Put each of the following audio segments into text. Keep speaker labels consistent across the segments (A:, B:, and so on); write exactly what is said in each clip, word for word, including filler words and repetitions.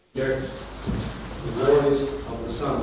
A: The glories of the Son.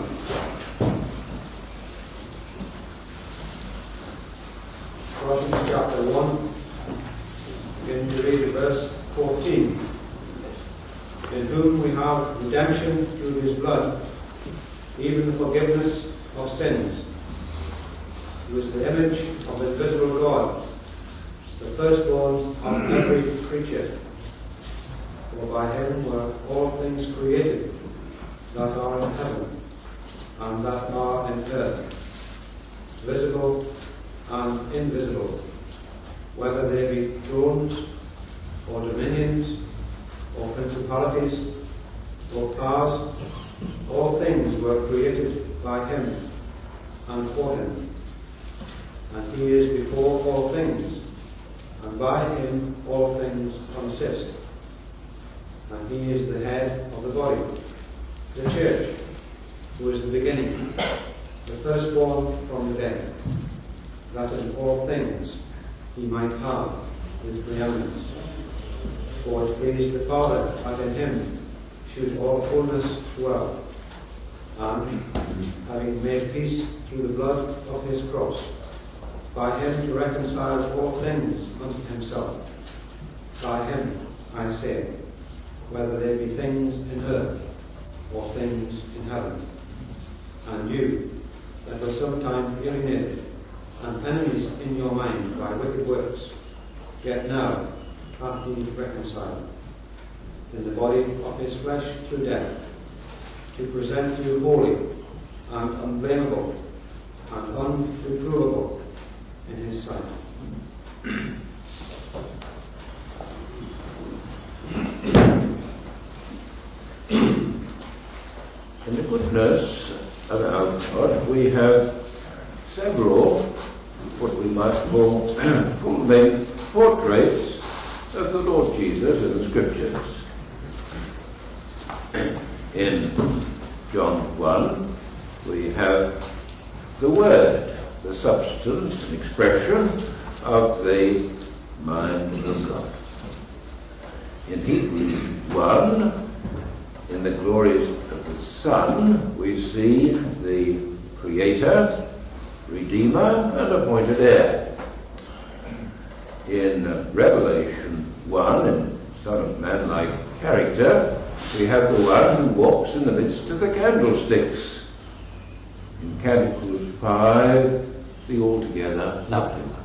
A: Colossians chapter one, begin to read verse fourteen. In whom we have redemption through his blood, even the forgiveness of sins, who is the image of the invisible God, the firstborn of every creature. For by him were all things created, that are in heaven and that are in earth, visible and invisible, whether they be thrones or dominions or principalities or powers. All things were created by him and for him. And he is before all things, and by him all things consist. And he is the head of the body, the church, who is the beginning, the firstborn from the dead, that in all things he might have his preeminence. For it pleased the Father that in him should all fullness dwell, and having made peace through the blood of his cross, by him to reconcile all things unto himself. By him, I say, whether they be things in earth or things in heaven. And you, that were sometime alienated and enemies in your mind by wicked works, yet now hath he reconciled in the body of his flesh through death, to present you holy and unblameable and unreprovable in his sight.
B: In the goodness of our God, we have several, what we might call, full-length portraits of the Lord Jesus in the Scriptures. In John one, we have the Word, the substance and expression of the mind of God. In Hebrews one, in the glories of the Son, we see the Creator, Redeemer, and appointed heir. In Revelation one, in Son of Man-like character, we have the one who walks in the midst of the candlesticks. In Canticles five, the altogether lovely one.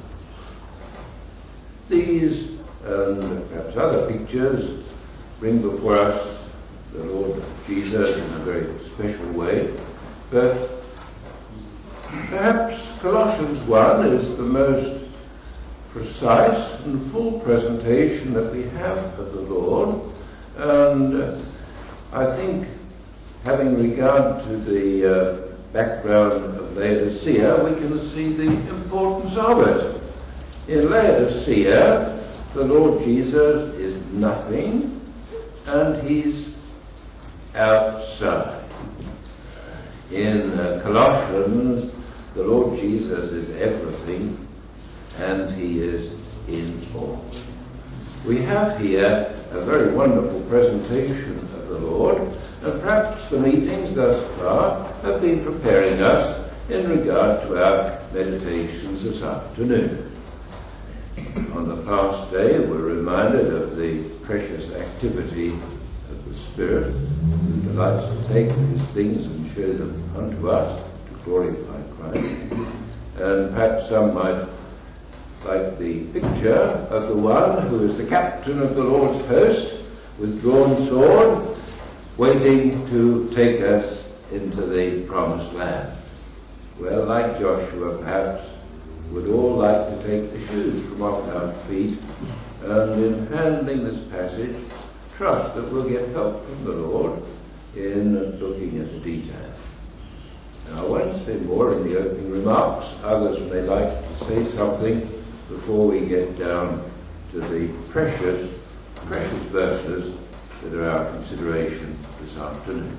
B: These, and perhaps other pictures, bring before us the Lord Jesus in a very special way, but perhaps Colossians one is the most precise and full presentation that we have of the Lord, and I think, having regard to the uh, background of Laodicea, we can see the importance of it. In Laodicea, the Lord Jesus is nothing, and he's outside. In uh, Colossians, the Lord Jesus is everything, and he is in all. We have here a very wonderful presentation of the Lord, and perhaps the meetings thus far have been preparing us in regard to our meditations this afternoon. On the past day, we're reminded of the precious activity of the Spirit, who delights to take his things and show them unto us to glorify Christ. And perhaps some might like the picture of the one who is the captain of the Lord's host with drawn sword, waiting to take us into the promised land. Well, like Joshua, perhaps, we'd all like to take the shoes from off our feet, and in handling this passage, trust that we'll get help from the Lord in looking at the detail. Now, I won't say more in the opening remarks. Others may like to say something before we get down to the precious, precious verses that are our consideration this afternoon.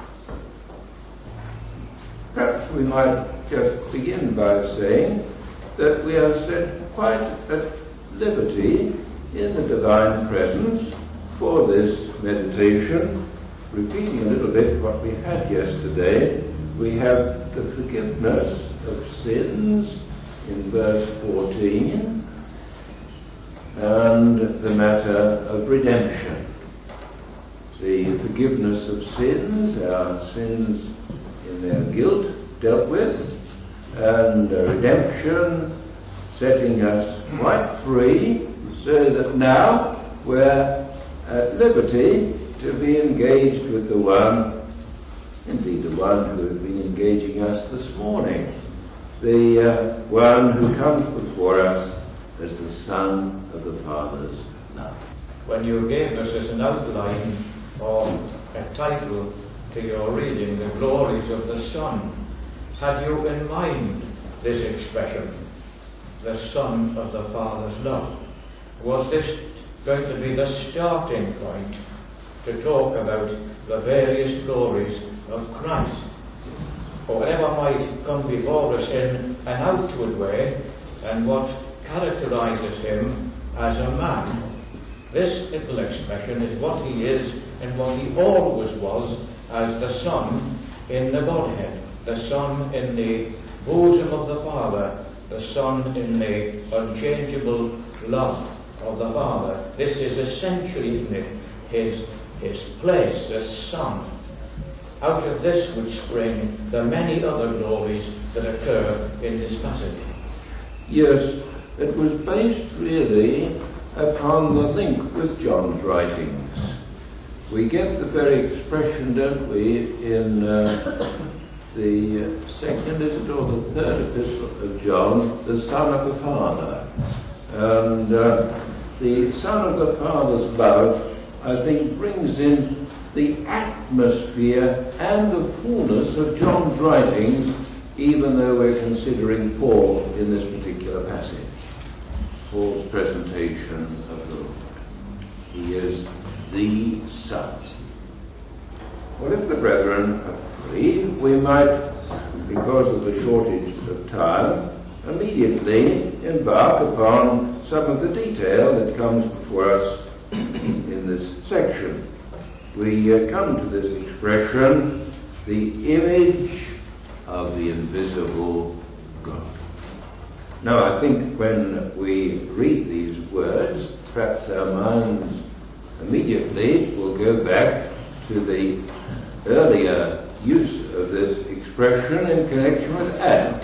B: Perhaps we might just begin by saying that we are set quite at liberty in the divine presence for this meditation, repeating a little bit what we had yesterday, we have the forgiveness of sins in verse fourteen, and the matter of redemption. The forgiveness of sins, our sins in their guilt dealt with, and uh, redemption, setting us quite free, so that now we're at liberty to be engaged with the one, indeed the one who has been engaging us this morning, the uh, one who comes before us as the Son of the Father's love.
C: When you gave us as an outline or a title to your reading, The Glories of the Son, had you in mind this expression, the Son of the Father's love? Was this going to be the starting point to talk about the various glories of Christ? For whatever might come before us in an outward way, and what characterizes him as a man, this little expression is what he is and what he always was as the Son in the Godhead, the Son in the bosom of the Father, the Son in the unchangeable love of the Father. This is essentially, isn't it, his, his place as Son. Out of this would spring the many other glories that occur in this passage.
B: Yes, it was based really upon the link with John's writings. We get the very expression, don't we, in uh, the second, is it, or the third epistle of John, the Son of the Father. And uh, the Son of the Father's love, I think, brings in the atmosphere and the fullness of John's writings, even though we're considering Paul in this particular passage. Paul's presentation of the Lord. He is the Son. Well, if the brethren are free, we might, because of the shortage of time, immediately embark upon some of the detail that comes before us in this section. We uh, come to this expression, the image of the invisible God. Now, I think when we read these words, perhaps our minds immediately will go back to the earlier use of this expression in connection with Adam.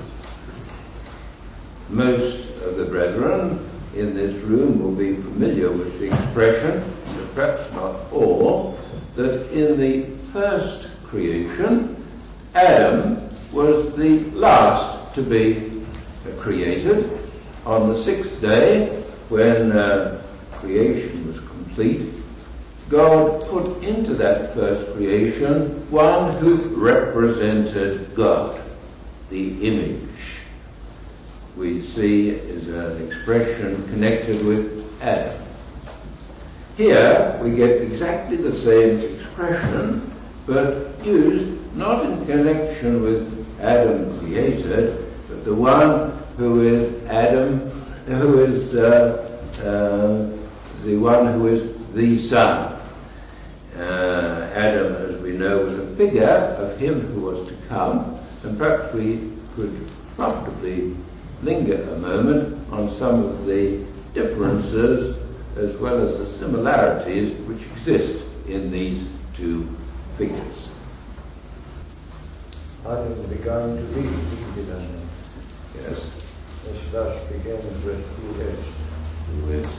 B: Most of the brethren in this room will be familiar with the expression, but perhaps not all, that in the first creation, Adam was the last to be created. On the sixth day, when uh, creation was complete, God put into that first creation one who represented God, the image. We see is an expression connected with Adam. Here we get exactly the same expression, but used not in connection with Adam created, but the one who is Adam, who is uh, uh, the one who is the Son. Uh, Adam, as we know, was a figure of him who was to come, and perhaps we could profitably linger a moment on some of the differences as well as the similarities which exist in these two figures.
D: Adam began to be, didn't he?
B: Yes.
D: This verse begins with who is.
B: Who is,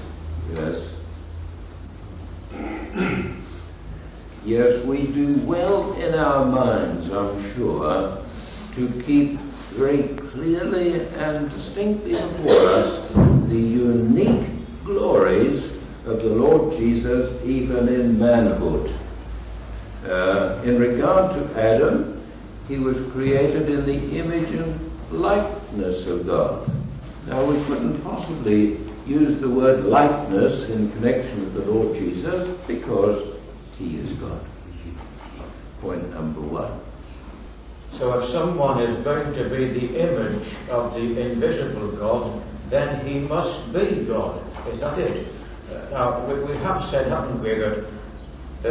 B: yes. Yes, we do well in our minds, I'm sure, to keep very clearly and distinctly before us the unique glories of the Lord Jesus, even in manhood. Uh, in regard to Adam, he was created in the image and likeness of God. Now, we couldn't possibly use the word likeness in connection with the Lord Jesus because he is God. Point number one.
C: So if someone is going to be the image of the invisible God, then he must be God. Is that it? Uh, now, we, we have said, haven't we, that, that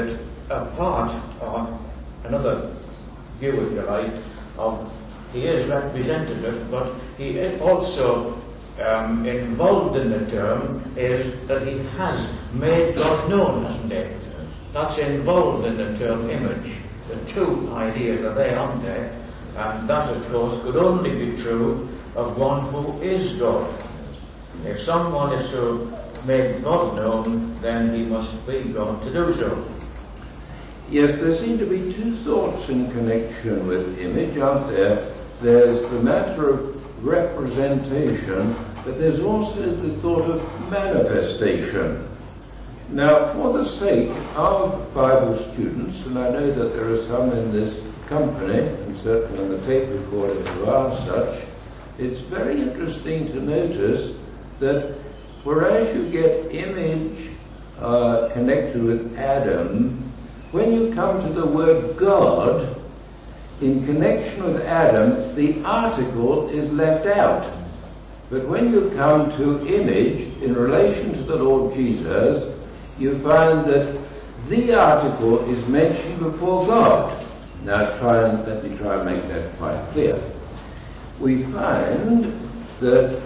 C: a part, or another view, if you like, of he is representative, but he is also um, involved in the term is that he has made God known, hasn't he? That's involved in the term image. The two ideas are there, aren't they? And that, of course, could only be true of one who is God. If someone is to make God known, then he must be God to do so.
B: Yes, there seem to be two thoughts in connection with image, aren't there? There's the matter of representation, but there's also the thought of manifestation. Now, for the sake of Bible students, and I know that there are some in this company, and certainly on the tape recorder there are such, it's very interesting to notice that whereas you get image uh, connected with Adam, when you come to the word God, in connection with Adam, the article is left out. But when you come to image in relation to the Lord Jesus, you find that the article is mentioned before God. Now try and let me try and make that quite clear. We find that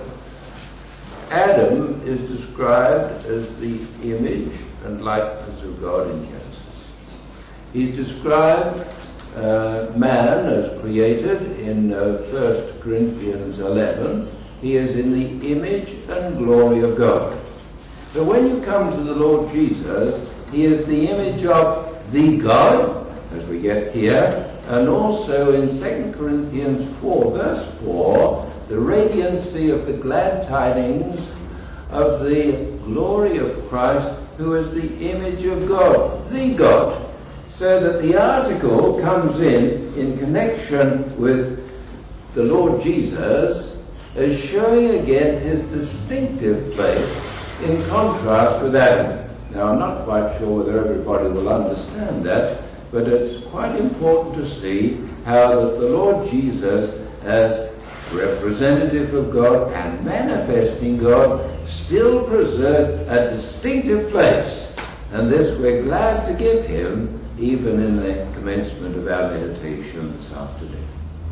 B: Adam is described as the image and likeness of God in Genesis. He's described uh, man as created in uh, First Corinthians eleven. He is in the image and glory of God. So when you come to the Lord Jesus, he is the image of the God, as we get here, and also in Second Corinthians four, verse four, the radiancy of the glad tidings of the glory of Christ, who is the image of God, the God. So that the article comes in in connection with the Lord Jesus as showing again his distinctive place in contrast with Adam. Now, I'm not quite sure whether everybody will understand that, but it's quite important to see how that the Lord Jesus, as representative of God and manifesting God, still preserves a distinctive place. And this we're glad to give him, even in the commencement of our meditation this afternoon.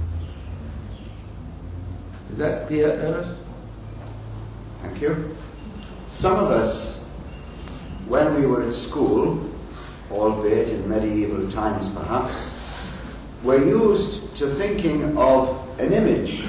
B: Is that clear, Ernest?
E: Thank you. Some of us, when we were at school, albeit in medieval times perhaps, were used to thinking of an image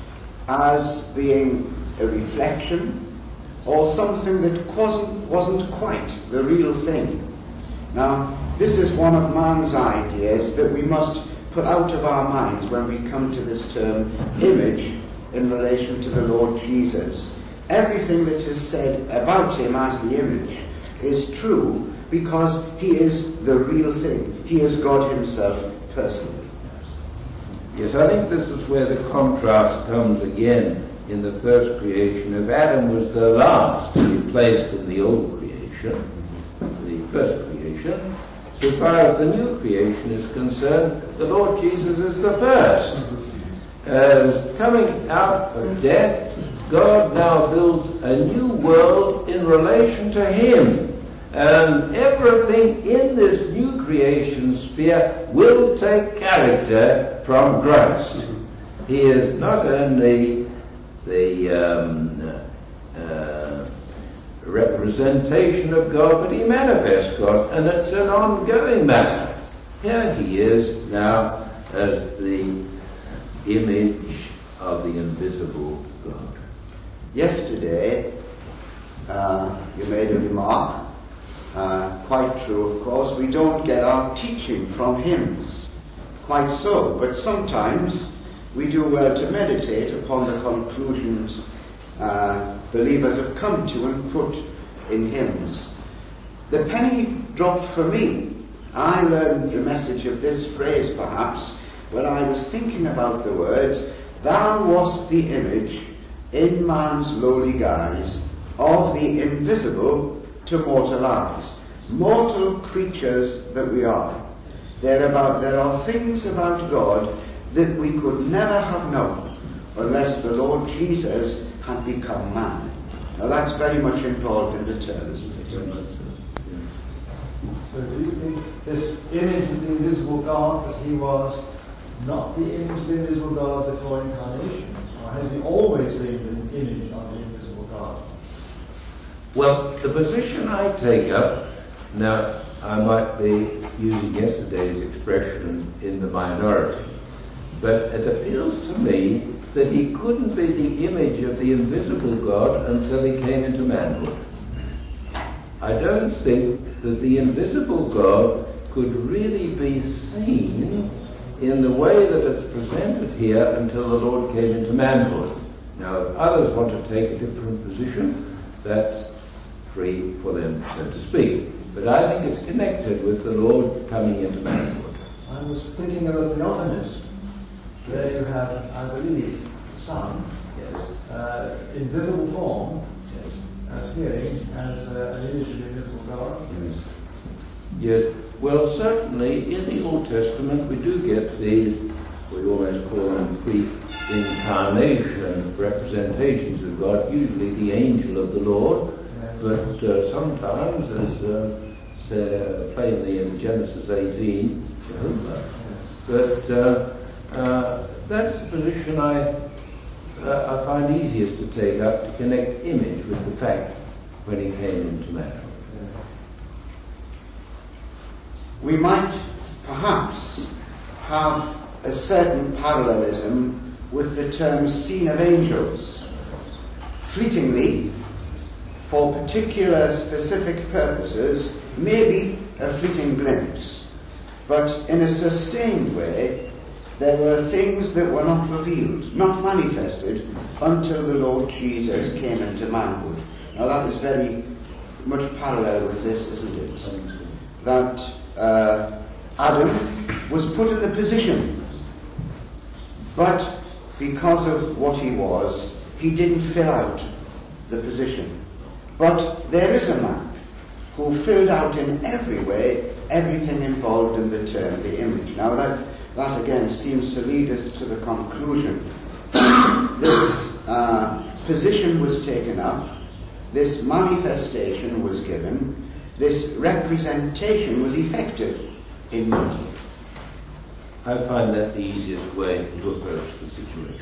E: as being a reflection or something that wasn't, wasn't quite the real thing. Now, this is one of man's ideas that we must put out of our minds when we come to this term image in relation to the Lord Jesus. Everything that is said about him as the image is true because he is the real thing. He is God himself personally.
B: Yes, I think this is where the contrast comes again in the first creation. If Adam was the last to be placed in the old creation, the first creation, so far as the new creation is concerned, the Lord Jesus is the first. As coming out of death, God now builds a new world in relation to him. And everything in this new creation sphere will take character from Christ. He is not only the um, uh, representation of God, but he manifests God, and it's an ongoing matter. Here he is now as the image of the invisible God.
E: Yesterday, uh, you made a remark, uh, quite true of course, we don't get our teaching from hymns. Quite so, but sometimes we do well to meditate upon the conclusions uh, believers have come to and put in hymns. The penny dropped for me. I learned the message of this phrase perhaps when I was thinking about the words, "Thou wast the image in man's lowly guise of the invisible to mortal eyes." Mortal creatures that we are. There, about, there are things about God that we could never have known unless the Lord Jesus had become man. Now that's very much involved in the term, isn't it?
D: So do you think this image of the invisible God, that he was not the image of the invisible God before incarnation? Or has he always been the image of the invisible God?
B: Well, the position I take up, now I might be using yesterday's expression in the minority, but it appeals to me that he couldn't be the image of the invisible God until he came into manhood. I don't think that the invisible God could really be seen in the way that it's presented here until the Lord came into manhood. Now, if others want to take a different position, that's free for them, so to speak. But I think it's connected with the Lord coming into manhood.
D: I was thinking of a theophanies. There you have, I believe, the Son,
B: Yes.
D: uh, invisible form,
B: Yes.
D: appearing as uh, an image of the invisible God.
B: Yes. Yes. Well, certainly in the Old Testament we do get these, we almost call them pre-incarnation representations of God, usually the angel of the Lord, but uh, sometimes, as uh, say, plainly in Genesis eighteen, Jehovah. But uh, uh, that's the position I, uh, I find easiest to take up, to connect image with the fact when he came into manhood.
E: We might perhaps have a certain parallelism with the term scene of angels. Fleetingly, for particular specific purposes, maybe a fleeting glimpse, but in a sustained way, there were things that were not revealed, not manifested, until the Lord Jesus came into manhood. Now that is very much parallel with this, isn't it? That uh, Adam was put in the position, but because of what he was, he didn't fill out the position. But there is a man who filled out in every way everything involved in the term, the image. Now that, that again seems to lead us to the conclusion. This uh, position was taken up, this manifestation was given, this representation was effected in man.
B: I find that the easiest way to approach the situation.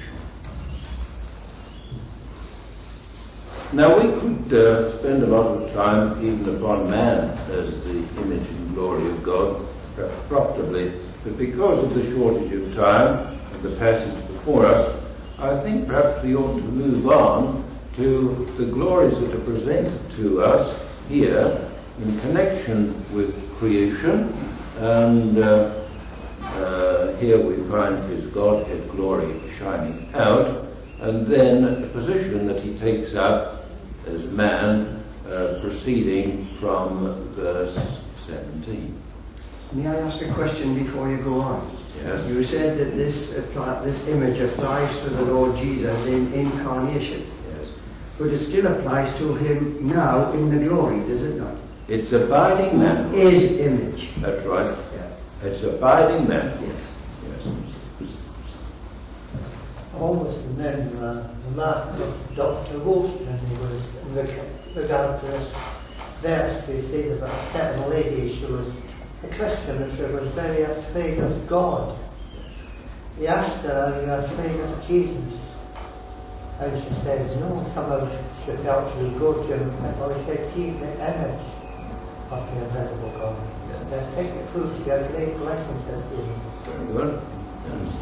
B: Now we could uh, spend a lot of time even upon man as the image and glory of God, perhaps profitably, but because of the shortage of time and the passage before us, I think perhaps we ought to move on to the glories that are presented to us here in connection with creation, and uh, uh, here we find his Godhead glory shining out, and then a position that he takes up as man, uh, proceeding from verse seventeen.
F: May I ask a question before you go on?
B: Yes.
F: You said that this apply, this image applies to the Lord Jesus in incarnation.
B: Yes.
F: But it still applies to him now in the glory, does it not?
B: It's abiding man.
F: His image.
B: That's right.
F: Yeah.
B: It's abiding man.
F: Yes.
B: Yes.
G: Almost remember the remark of Doctor Woolston, who was in regard to this verse, he said about a certain lady, she was a Christian and she was very afraid of God. He asked her, are you afraid of Jesus? And she said, no, somehow she felt she would go to him, or he said, keep the image of the invisible God. And I think it proves to be a great lesson this evening.
B: Very good. Yes.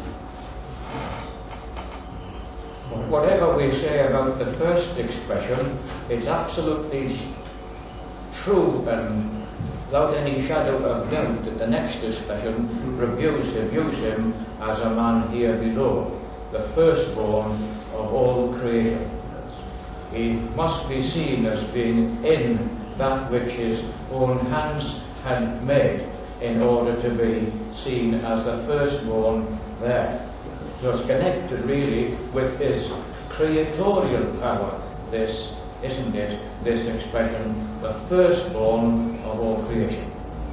C: Whatever we say about the first expression, it's absolutely true and without any shadow of doubt that the next expression reviews, reviews him as a man here below, the firstborn of all creation. He must be seen as being in that which his own hands had made in order to be seen as the firstborn there. So it's connected really with his creatorial power, this, isn't it, this expression, the firstborn of all creation.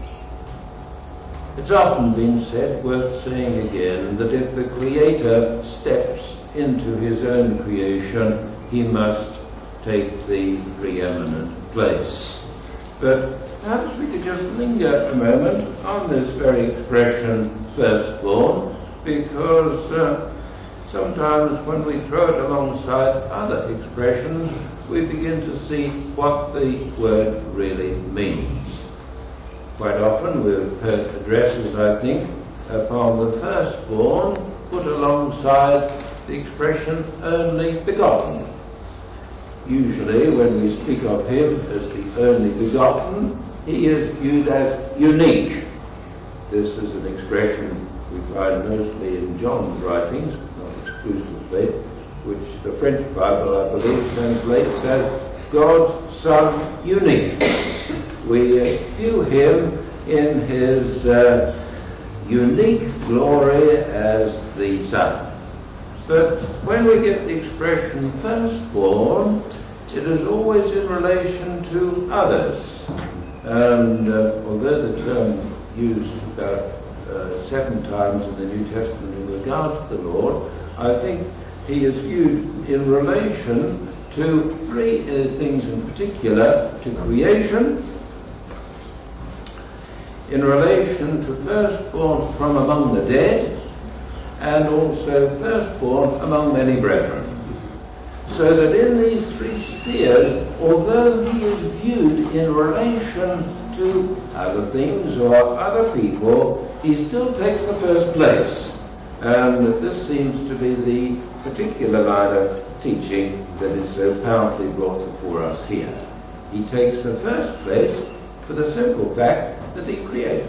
B: It's often been said, worth saying again, that if the Creator steps into his own creation, he must take the preeminent place. But perhaps we could just linger a moment on this very expression, firstborn, because uh, sometimes when we throw it alongside other expressions, we begin to see what the word really means. Quite often we've heard addresses, I think, upon the firstborn put alongside the expression only begotten. Usually when we speak of him as the only begotten, he is viewed as unique. This is an expression we find mostly in John's writings, not exclusively, which the French Bible, I believe, translates as God's Son unique. We view him in his uh, unique glory as the Son. But when we get the expression firstborn, it is always in relation to others. And uh, although the term used about uh, seven times in the New Testament in regard to the Lord, I think he is viewed in relation to three uh, things in particular: to creation, in relation to firstborn from among the dead, and also firstborn among many brethren. So that in these three spheres, although he is viewed in relation to other things or other people, he still takes the first place. And this seems to be the particular line of teaching that is so powerfully brought before us here. He takes the first place for the simple fact that he created.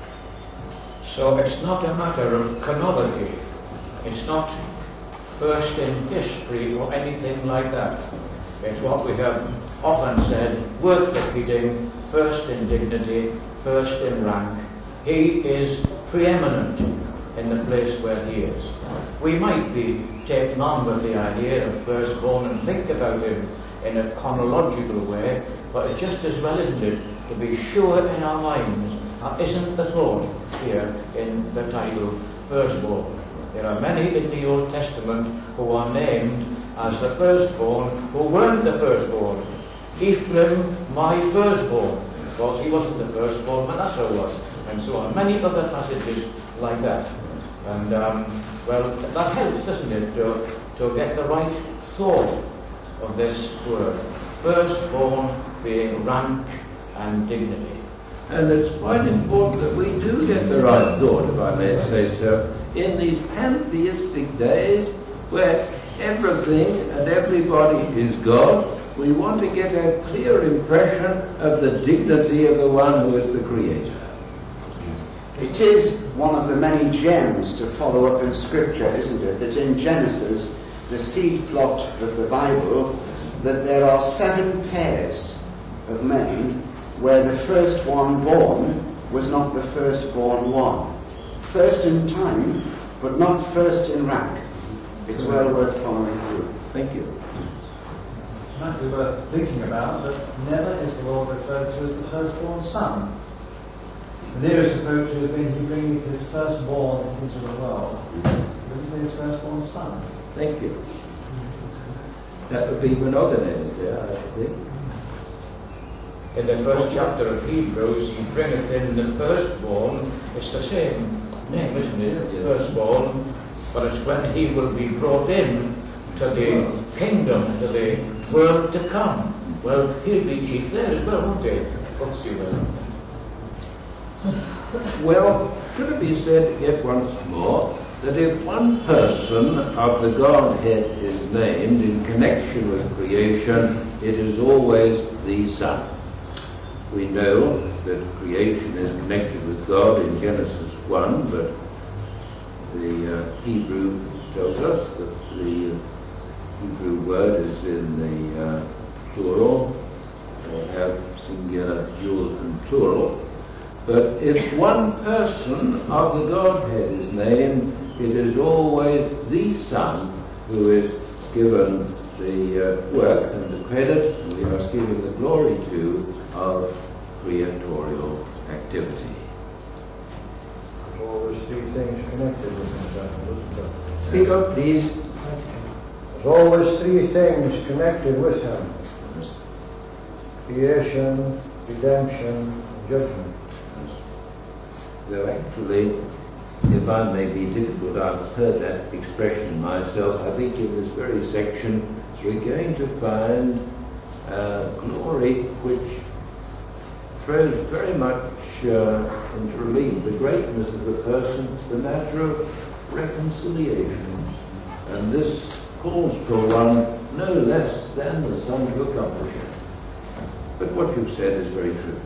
C: So it's not a matter of chronology. It's not first in history or anything like that. It's what we have often said, worth repeating, first in dignity, first in rank. He is preeminent in the place where he is. We might be taken on with the idea of firstborn and think about him in a chronological way, but it's just as well, isn't it, to be sure in our minds, uh, isn't the thought here in the title firstborn. There are many in the Old Testament who are named as the firstborn who weren't the firstborn. Ephraim, my firstborn. Of course, he wasn't the firstborn, Manasseh was, and so on. Many other passages like that. And, um, well, that helps, doesn't it, to, to get the right thought of this word. Firstborn being rank and dignity.
B: And it's quite important that we do get the right thought, if I may say so, in these pantheistic days where everything and everybody is God. We want to get a clear impression of the dignity of the one who is the Creator.
E: It is one of the many gems to follow up in Scripture, isn't it, that in Genesis, the seed plot of the Bible, that there are seven pairs of men where the first one born was not the firstborn one. First in time, but not first in rank. It's well worth following through.
B: Thank you.
D: It might be worth thinking about that never is the Lord referred to as the firstborn son. The nearest approach has been he bringing his firstborn into the world. He doesn't say his firstborn son.
B: Thank you. That would be monogamy there, I should think.
C: In the first chapter of Hebrews, he bringeth in the firstborn. It's the same name, isn't it? Firstborn. But it's when he will be brought in to the kingdom, to the world to come. Well, he'll be chief there as well, won't he? What's you there?
B: Well, should it be said yet once more that if one person of the Godhead is named in connection with creation, it is always the Son. We know that creation is connected with God in Genesis one, but the uh, Hebrew tells us that the Hebrew word is in the uh, plural, or have singular, dual and plural. But if one person of the Godhead is named, it is always the Son who is given the uh, work and the credit, and we must give him the glory to, of creatorial activity.
A: Always three things connected with him.
F: Speak up, please.
A: There's always three things connected with him. Creation,
C: redemption, judgment.
B: Though actually, if I may be difficult, I've heard that expression myself. I think in this very section we're going to find uh, glory which throws very much uh, into relief the greatness of the person, the matter of reconciliation. And this calls for one no less than the Son to accomplish it. But what you've said is very true.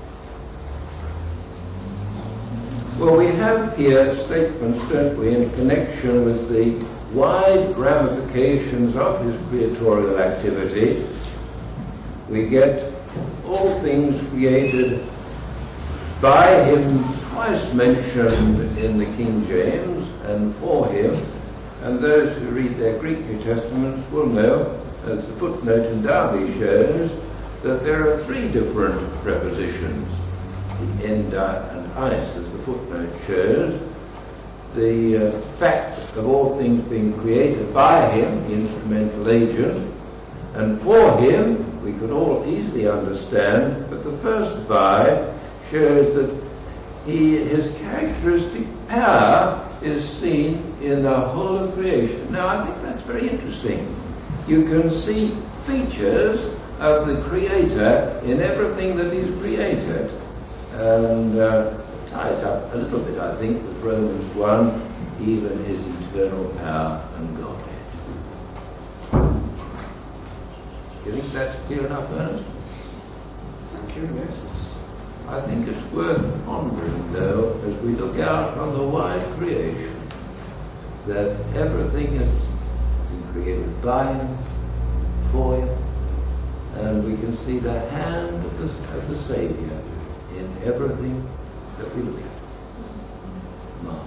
B: Well, we have here statements, don't we, in connection with the wide ramifications of his creatorial activity. We get all things created by him, twice mentioned in the King James, and for him. And those who read their Greek New Testaments will know, as the footnote in Darby shows, that there are three different prepositions. The enda and eis, as the footnote shows, the uh, fact of all things being created by him, the instrumental agent, and for him, we could all easily understand, but the first by shows that he, his characteristic power is seen in the whole of creation. Now, I think that's very interesting. You can see features of the Creator in everything that he's created. And uh, ties up a little bit, I think, with Romans one, even his eternal power and Godhead. Do you think that's clear enough, Ernest?
E: Thank you, yes.
B: I think it's worth pondering, though, as we look out on the wide creation, that everything is created by him, for him, and we can see the hand of the, of the Saviour in everything that we look at. Mark.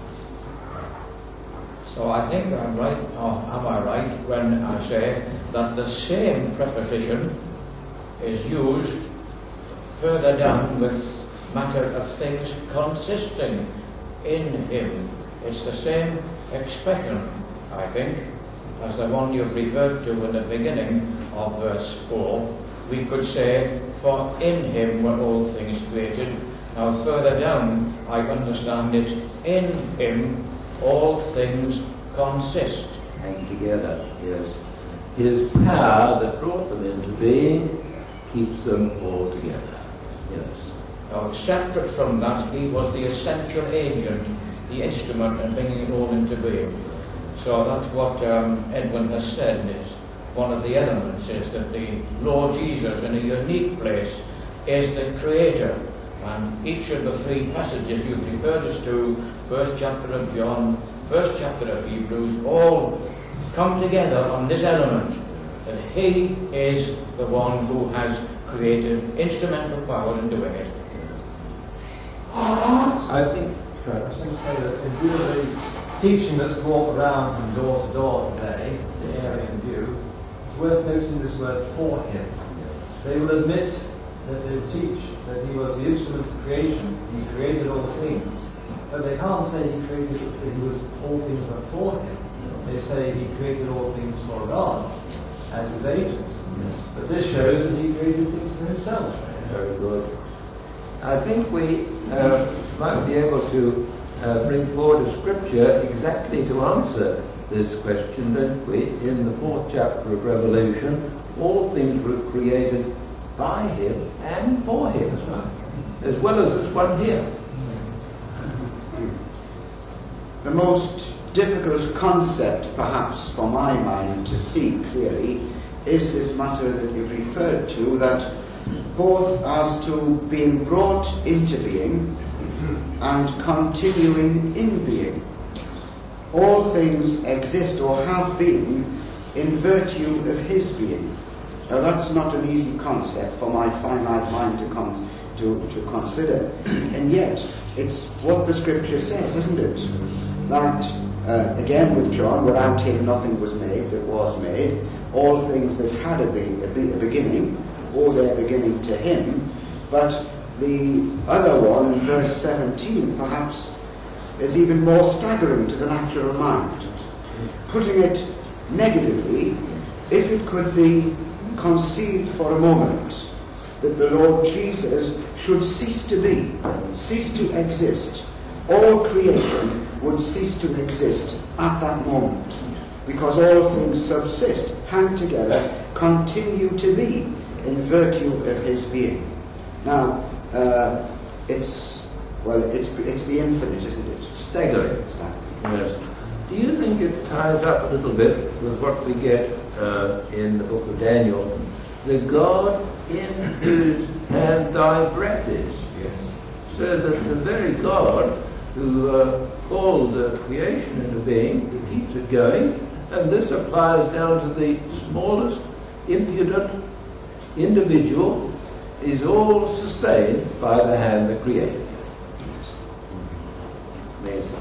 C: So I think I'm right, or am I right, when I say that the same preposition is used further down with matter of things consisting in him. It's the same expression, I think, as the one you've referred to in the beginning of verse four. We could say, for in him were all things created. Now further down, I understand it, in him all things consist.
B: Hang together, yes. His power that brought them into being keeps them all together. Yes.
C: Now, separate from that, he was the essential agent, the instrument in bringing it all into being. So that's what um, Edwin has said is one of the elements is that the Lord Jesus, in a unique place, is the Creator. And each of the three passages you've referred us to, first chapter of John, first chapter of Hebrews, all come together on this element, that he is the one who has created instrumental power in doing it.
B: I think
D: I was going to say that in view of the teaching that's brought around from door to door today, the area in view, it's worth noting this word for him. They will admit that they would teach that he was the instrument of creation, he created all things. But they can't say he created that he was all things but for him. They say he created all things for God as his agent. But this shows that he created things for himself.
B: very good. I think we uh, might be able to uh, bring forward a scripture exactly to answer this question, don't we? In the fourth chapter of Revelation, all things were created by him and for him, as well as this one here.
E: The most difficult concept, perhaps, for my mind to see clearly is this matter that you've referred to, that both as to being brought into being and continuing in being. All things exist or have been in virtue of his being. Now that's not an easy concept for my finite mind to, con- to, to consider. And yet, it's what the scripture says, isn't it? That, uh, again with John, without him nothing was made that was made. All things that had a, be- a, be- a beginning, owe their beginning to him. But the other one, in verse seventeen, perhaps, is even more staggering to the natural mind. Putting it negatively, if it could be conceived for a moment, that the Lord Jesus should cease to be, cease to exist. All creation would cease to exist at that moment, because all things subsist, hang together, continue to be in virtue of his being. Now, uh, it's, well, it's, it's the infinite, isn't it?
B: Staggering. Yes. Do you think it ties up a little bit with what we get uh, in the book of Daniel? The God in whose hand thy breath is.
C: Yes.
B: So that the very God who uh, called uh, creation into being, who keeps it going, and this applies down to the smallest impudent individual, is all sustained by the hand that created it. Amazing.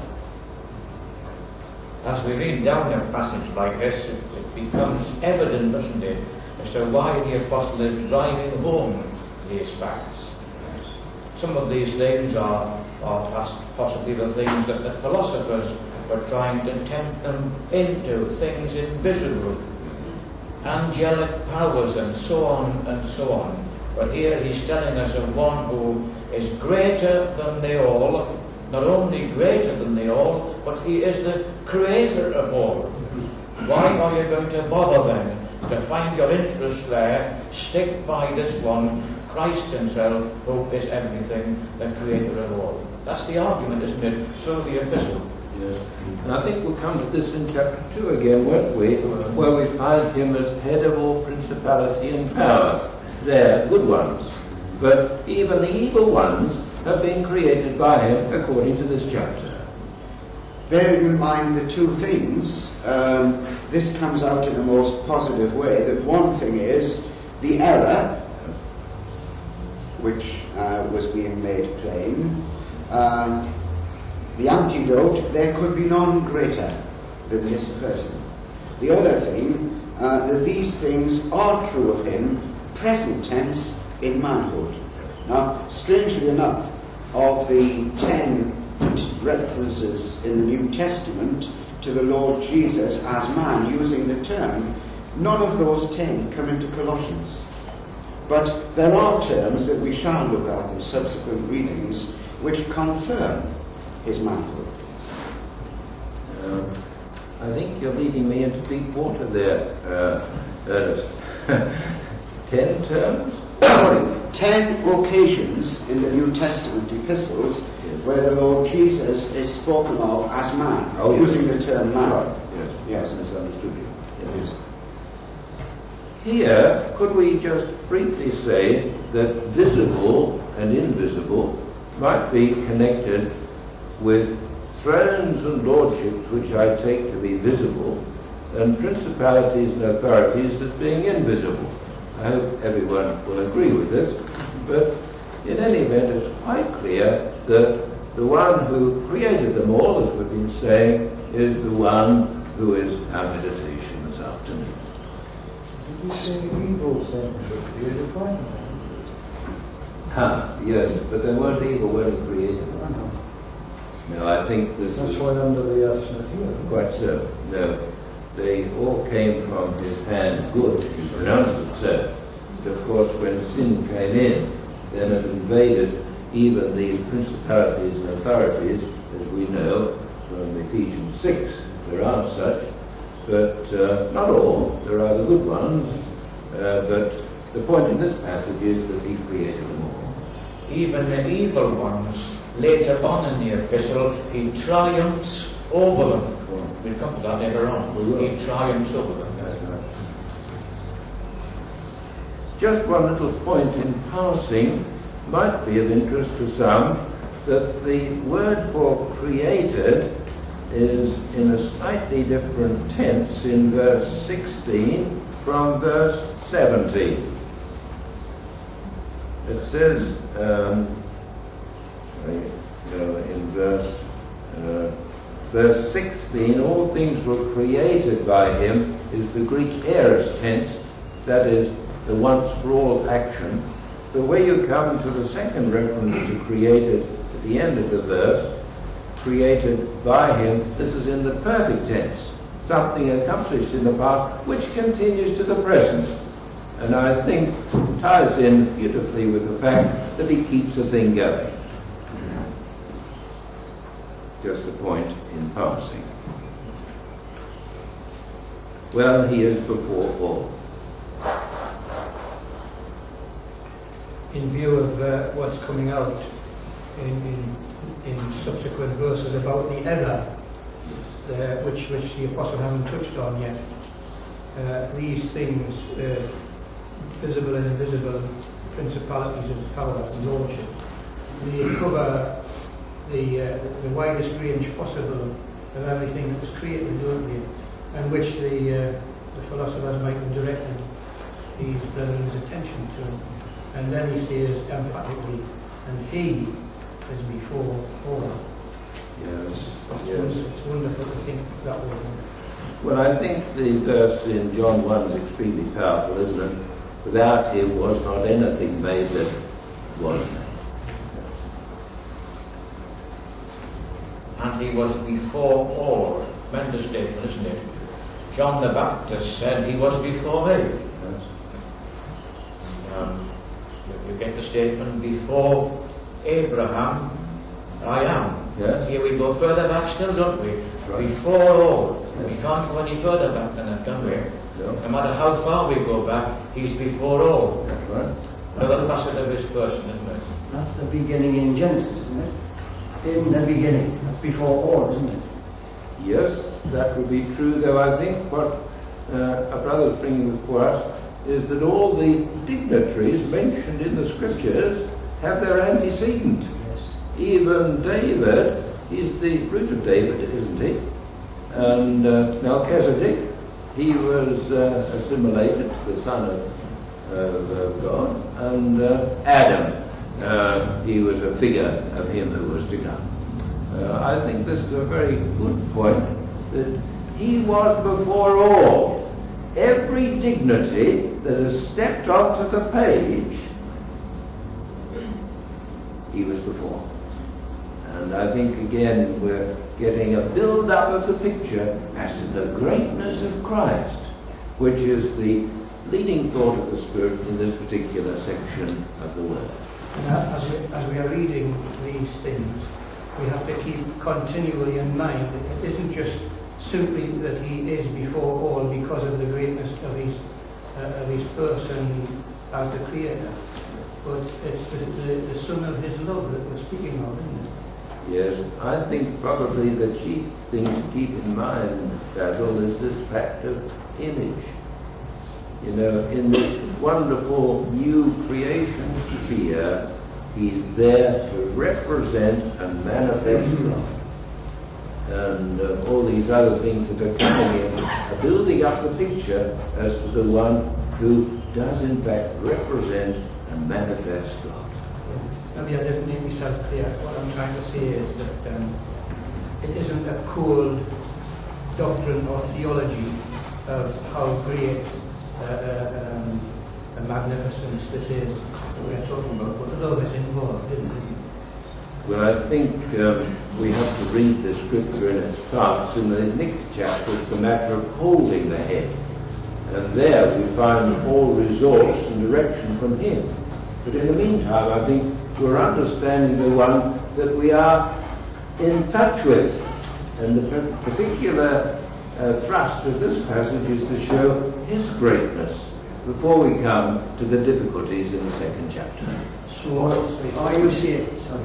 C: As we read down a passage like this, it, it becomes evident, doesn't it, as to why the apostle is driving home these facts. Some of these things are, are possibly the things that the philosophers were trying to tempt them into, things invisible, angelic powers and so on and so on. But here he's telling us of one who is greater than they all, not only greater than they all, but he is the creator of all. Why are you going to bother then to find your interest there? Stick by this one, Christ himself, who is everything, the creator of all. That's the argument, isn't it, through the epistle?
B: Yes. And I think we'll come to this in chapter two again, won't we? Where we find him as head of all principality and power. They're good ones. But even the evil ones have been created by him according to this chapter.
E: Bearing in mind the two things, um, this comes out in a most positive way, that one thing is the error, which uh, was being made plain. Um, the antidote, there could be none greater than this person. The other thing, uh, that these things are true of him, present tense, in manhood. Now, strangely enough, of the ten references in the New Testament to the Lord Jesus as man using the term, none of those ten come into Colossians. But there are terms that we shall look at in subsequent readings which confirm his manhood.
B: Um, I think you're leading me into deep water there, uh, Ernest. Ten terms?
E: Sorry, ten occasions in the New Testament epistles
B: yes.
E: where the Lord Jesus is spoken of as man,
B: oh, yes.
E: using the term man.
B: Right. Yes,
E: Yes.
B: I misunderstood you.
E: Yes.
B: Here, could we just briefly say that visible and invisible might be connected with thrones and lordships, which I take to be visible, and principalities and authorities as being invisible. I hope everyone will agree with this, but in any event, it's quite clear that the one who created them all, as we've been saying, is the one who is our meditation this afternoon.
D: Did you say evil things were created by him?
B: Ah, yes, but they weren't evil when he created them. No, I think this
D: That's
B: is
D: why under the earth's not here.
B: quite so. No, they all came from his hand good. He pronounced it so. But of course, when sin came in, then it invaded even these principalities and authorities, as we know from Ephesians six. There are such, but uh, not all. There are the good ones. Uh, but the point in this passage is that he created them all.
C: Even the evil ones, later on in the epistle, he triumphs over them. We'll come to that later on. He triumphs over them.
B: That's right. Just one little point in passing might be of interest to some, that the word for created is in a slightly different tense in verse sixteen from verse seventeen. It says um, in verse uh, verse sixteen, all things were created by him, is the Greek aorist tense, that is the once for all action. The way you come to the second reference to created at the end of the verse, created by him, this is in the perfect tense, something accomplished in the past which continues to the present. And I think ties in beautifully with the fact that he keeps the thing going. Just a point in passing. Well, he is before all.
H: In view of uh, what's coming out in, in, in subsequent verses about the error, uh, which, which the Apostle hasn't touched on yet, uh, these things, uh, visible and invisible, principalities and powers and lordship, they cover the, uh, the widest range possible of everything that was created, don't they? And which the, uh, the philosophers might have directed his brethren's attention to. And then he says emphatically, and he is before all.
B: Yes,
H: It's,
B: yes.
H: it's wonderful to think that way.
B: Well, I think the verse in John one is extremely powerful, isn't it? Without him was not anything made that was made.
C: And he was before all. Tremendous statement, isn't it? John the Baptist said he was before me.
B: Yes.
C: Um, you, you get the statement, before Abraham, I am.
B: Yes.
C: Here we go further back still, don't we?
B: Right.
C: Before all.
B: Yes.
C: We can't go any further back than that, can we?
B: No.
C: No matter how far we go back, he's before all.
B: That's right.
C: Another facet of his person, isn't it?
F: That's the beginning in Genesis, isn't it? In the beginning. That's before all, isn't it?
B: Yes, that would be true, though I think what uh, our brother's bringing before us is that all the dignitaries mentioned in the scriptures have their antecedent.
F: Yes.
B: Even David is the root of David, isn't he? And uh, Melchizedek, he was uh, assimilated, the son of, of, of God, and uh, Adam, uh, he was a figure of him who was to come. Uh, I think this is a very good point, that he was before all. Every dignity that has stepped onto the page, he was before. And I think again we're getting a build-up of the picture as to the greatness of Christ, which is the leading thought of the Spirit in this particular section of the Word.
H: And as we, as we are reading these things, we have to keep continually in mind that it isn't just simply that he is before all because of the greatness of his uh, of his person as the Creator, but it's the, the, the Son of his love that we're speaking of, isn't it?
B: Yes, I think probably the chief thing to keep in mind, Basil, is this fact of image. You know, in this wonderful new creation sphere, he's there to represent and manifest God. And uh, all these other things that are coming in are building up the picture as to the one who does in fact represent and manifest God.
H: Maybe I didn't make myself clear. What I'm trying to say is that um, it isn't a cold doctrine or theology of how great uh, uh, um, a magnificence this is that we're talking about, but the love is involved, isn't it?
B: Well, I think um, we have to read the scripture in its parts. In the next chapter, it's the matter of holding the head. And there we find all resource and direction from him. But in the meantime, I think we're understanding the one that we are in touch with. And the particular uh, thrust of this passage is to show his greatness before we come to the difficulties in the second chapter.
F: So, are you saying, sorry,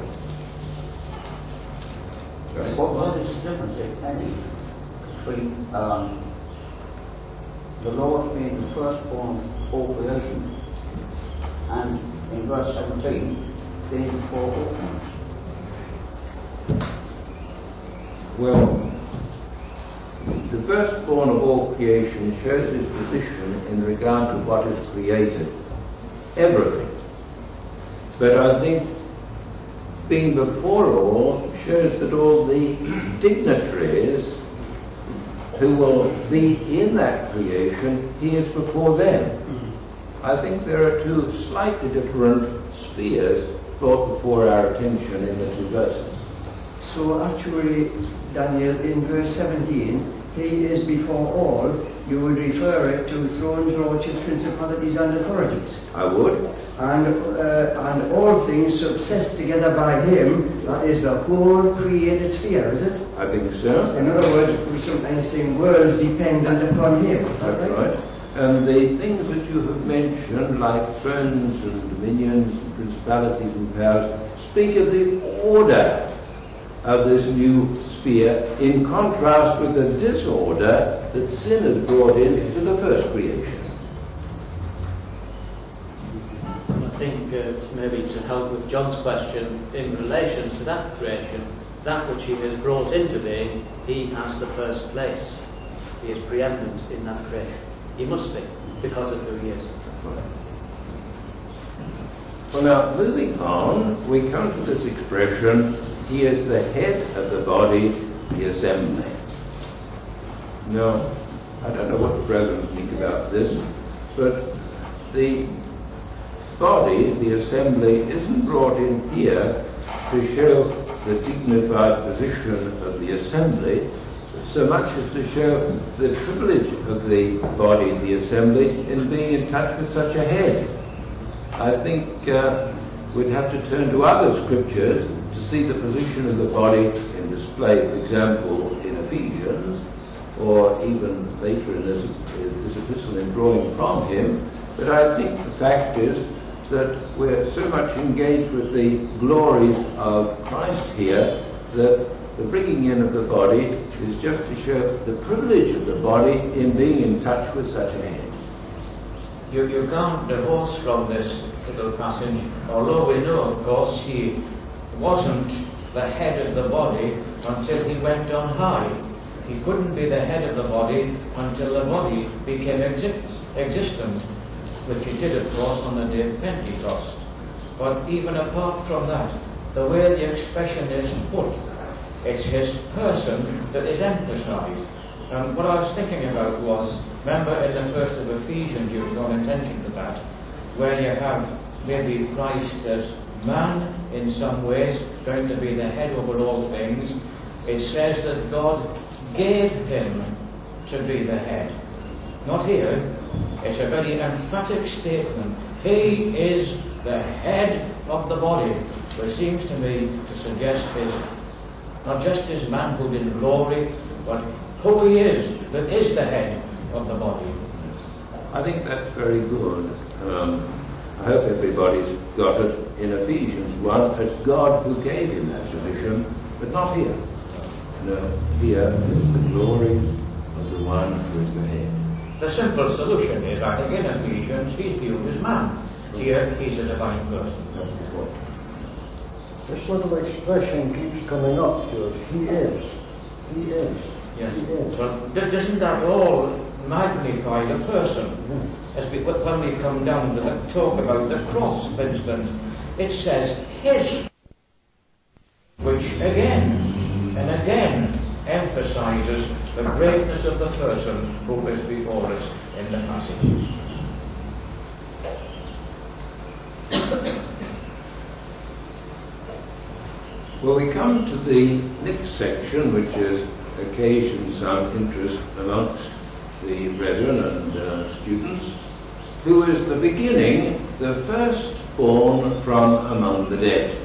B: Sorry.
I: What, what is the difference, if any, between um, the Lord being the firstborn of all creation and in verse seventeen being before all things?
B: Well, the firstborn of all creation shows his position in regard to what is created, everything. But I think being before all shows that all the dignitaries who will be in that creation, he is before them. I think there are two slightly different spheres brought before our attention in the two verses.
F: So actually, Daniel, in verse seventeen, he is before all. You would refer it to thrones, lordships, principalities and authorities.
B: I would.
F: And, uh, and all things subsist together by him. That is the whole created sphere, is it?
B: I think so.
F: In other words, we sometimes say worlds dependent upon him. Is that
B: That's
F: right?
B: right. And the things that you have mentioned, like thrones and dominions and principalities and powers, speak of the order of this new sphere, in contrast with the disorder that sin has brought into the first creation.
J: I think uh, maybe to help with John's question, in relation to that creation, that which he has brought into being, he has the first place. He is preeminent in that creation. He must be, because of who he is.
B: Well, now, moving on, we come to this expression, he is the head of the body, the assembly. Now, I don't know what the brethren think about this, but the body, the assembly, isn't brought in here to show the dignified position of the assembly, so much as to show the privilege of the body, the assembly, in being in touch with such a head. I think uh, we'd have to turn to other scriptures to see the position of the body in display, for example, in Ephesians, or even later in this, in this epistle in drawing from him. But I think the fact is that we're so much engaged with the glories of Christ here that the bringing in of the body is just to show the privilege of the body in being in touch with such a head.
C: You, you can't divorce from this little passage, although we know, of course, he wasn't the head of the body until he went on high. He couldn't be the head of the body until the body became exist, existent, which he did, of course, on the day of Pentecost. But even apart from that, the way the expression is put, it's his person that is emphasized. And what I was thinking about was, remember in the first of Ephesians, you've drawn attention to that, where you have maybe Christ as man in some ways, going to be the head over all things. It says that God gave him to be the head. Not here. It's a very emphatic statement. He is the head of the body, which seems to me to suggest his, not just his manhood in glory, but who he is, that is the head of the body.
B: I think that's very good. Um, I hope everybody's got it in Ephesians one. It's God who gave him that position, but not here. No, here is the glories of the one who is the head.
C: The simple solution is, I think, in Ephesians, he's viewed as man. Here, he's a divine person.
B: That's the point.
K: This little expression keeps coming up to us. He is. He is.
C: Yes.
K: He is.
C: Well, does- doesn't that all magnify the person? As we, when we come down to the talk about the cross, for instance, it says his, which again and again emphasizes the greatness of the person who is before us in the passage.
B: Well, we come to the next section, which has occasioned some interest amongst the brethren and uh, students, who is the beginning, the firstborn from among the dead.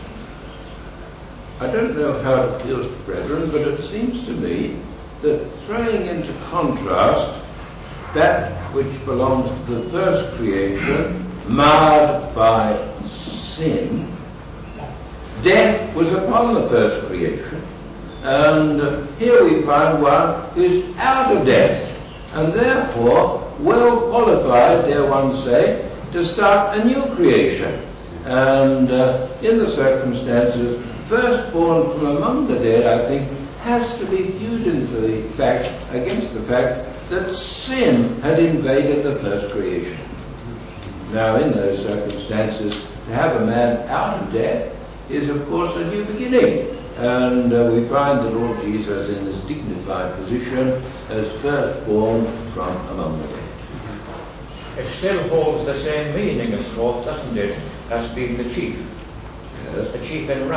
B: I don't know how it feels to brethren, but it seems to me that throwing into contrast that which belongs to the first creation, marred by sin, death was upon the first creation, and here we find one who's out of death, and therefore well qualified, dare one say, to start a new creation. And uh, in the circumstances, firstborn from among the dead, I think, has to be viewed into the fact, against the fact that sin had invaded the first creation. Now, in those circumstances, to have a man out of death is, of course, a new beginning. And uh, we find the Lord Jesus in this dignified position as firstborn from among the dead.
C: It still holds the same meaning, of course, doesn't it, as being the chief,
B: Yes.
C: the chief in rank.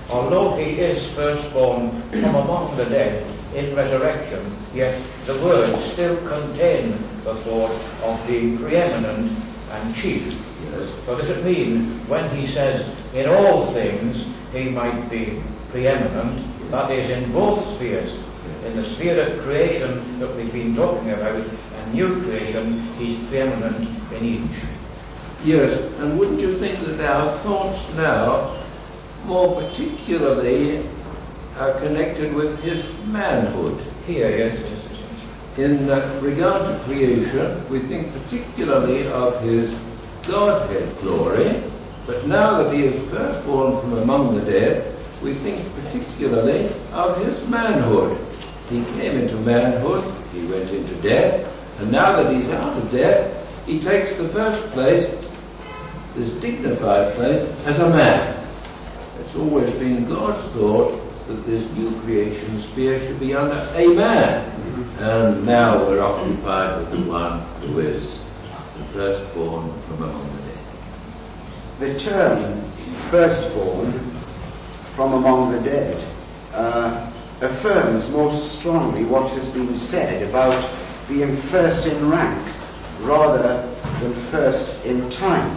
C: although he is firstborn from among the dead in resurrection, yet the words still contain the thought of being preeminent and chief.
B: Yes.
C: So does it mean when he says in all things he might be preeminent, that is in both spheres? In the sphere of creation that we've been talking about, and new creation, he's preeminent in each.
B: Yes, and wouldn't you think that our thoughts now, more particularly, are connected with his manhood?
C: Here, yes, yes, yes, yes.
B: In uh, regard to creation, we think particularly of his Godhead glory, but now that he is firstborn from among the dead, we think particularly of his manhood. He came into manhood, he went into death, and now that he's out of death, he takes the first place, this dignified place, as a man. It's always been God's thought that this new creation sphere should be under a man. And now we're occupied with the one who is the firstborn from among the dead.
E: The term firstborn from among the dead uh, affirms most strongly what has been said about being first in rank rather than first in time.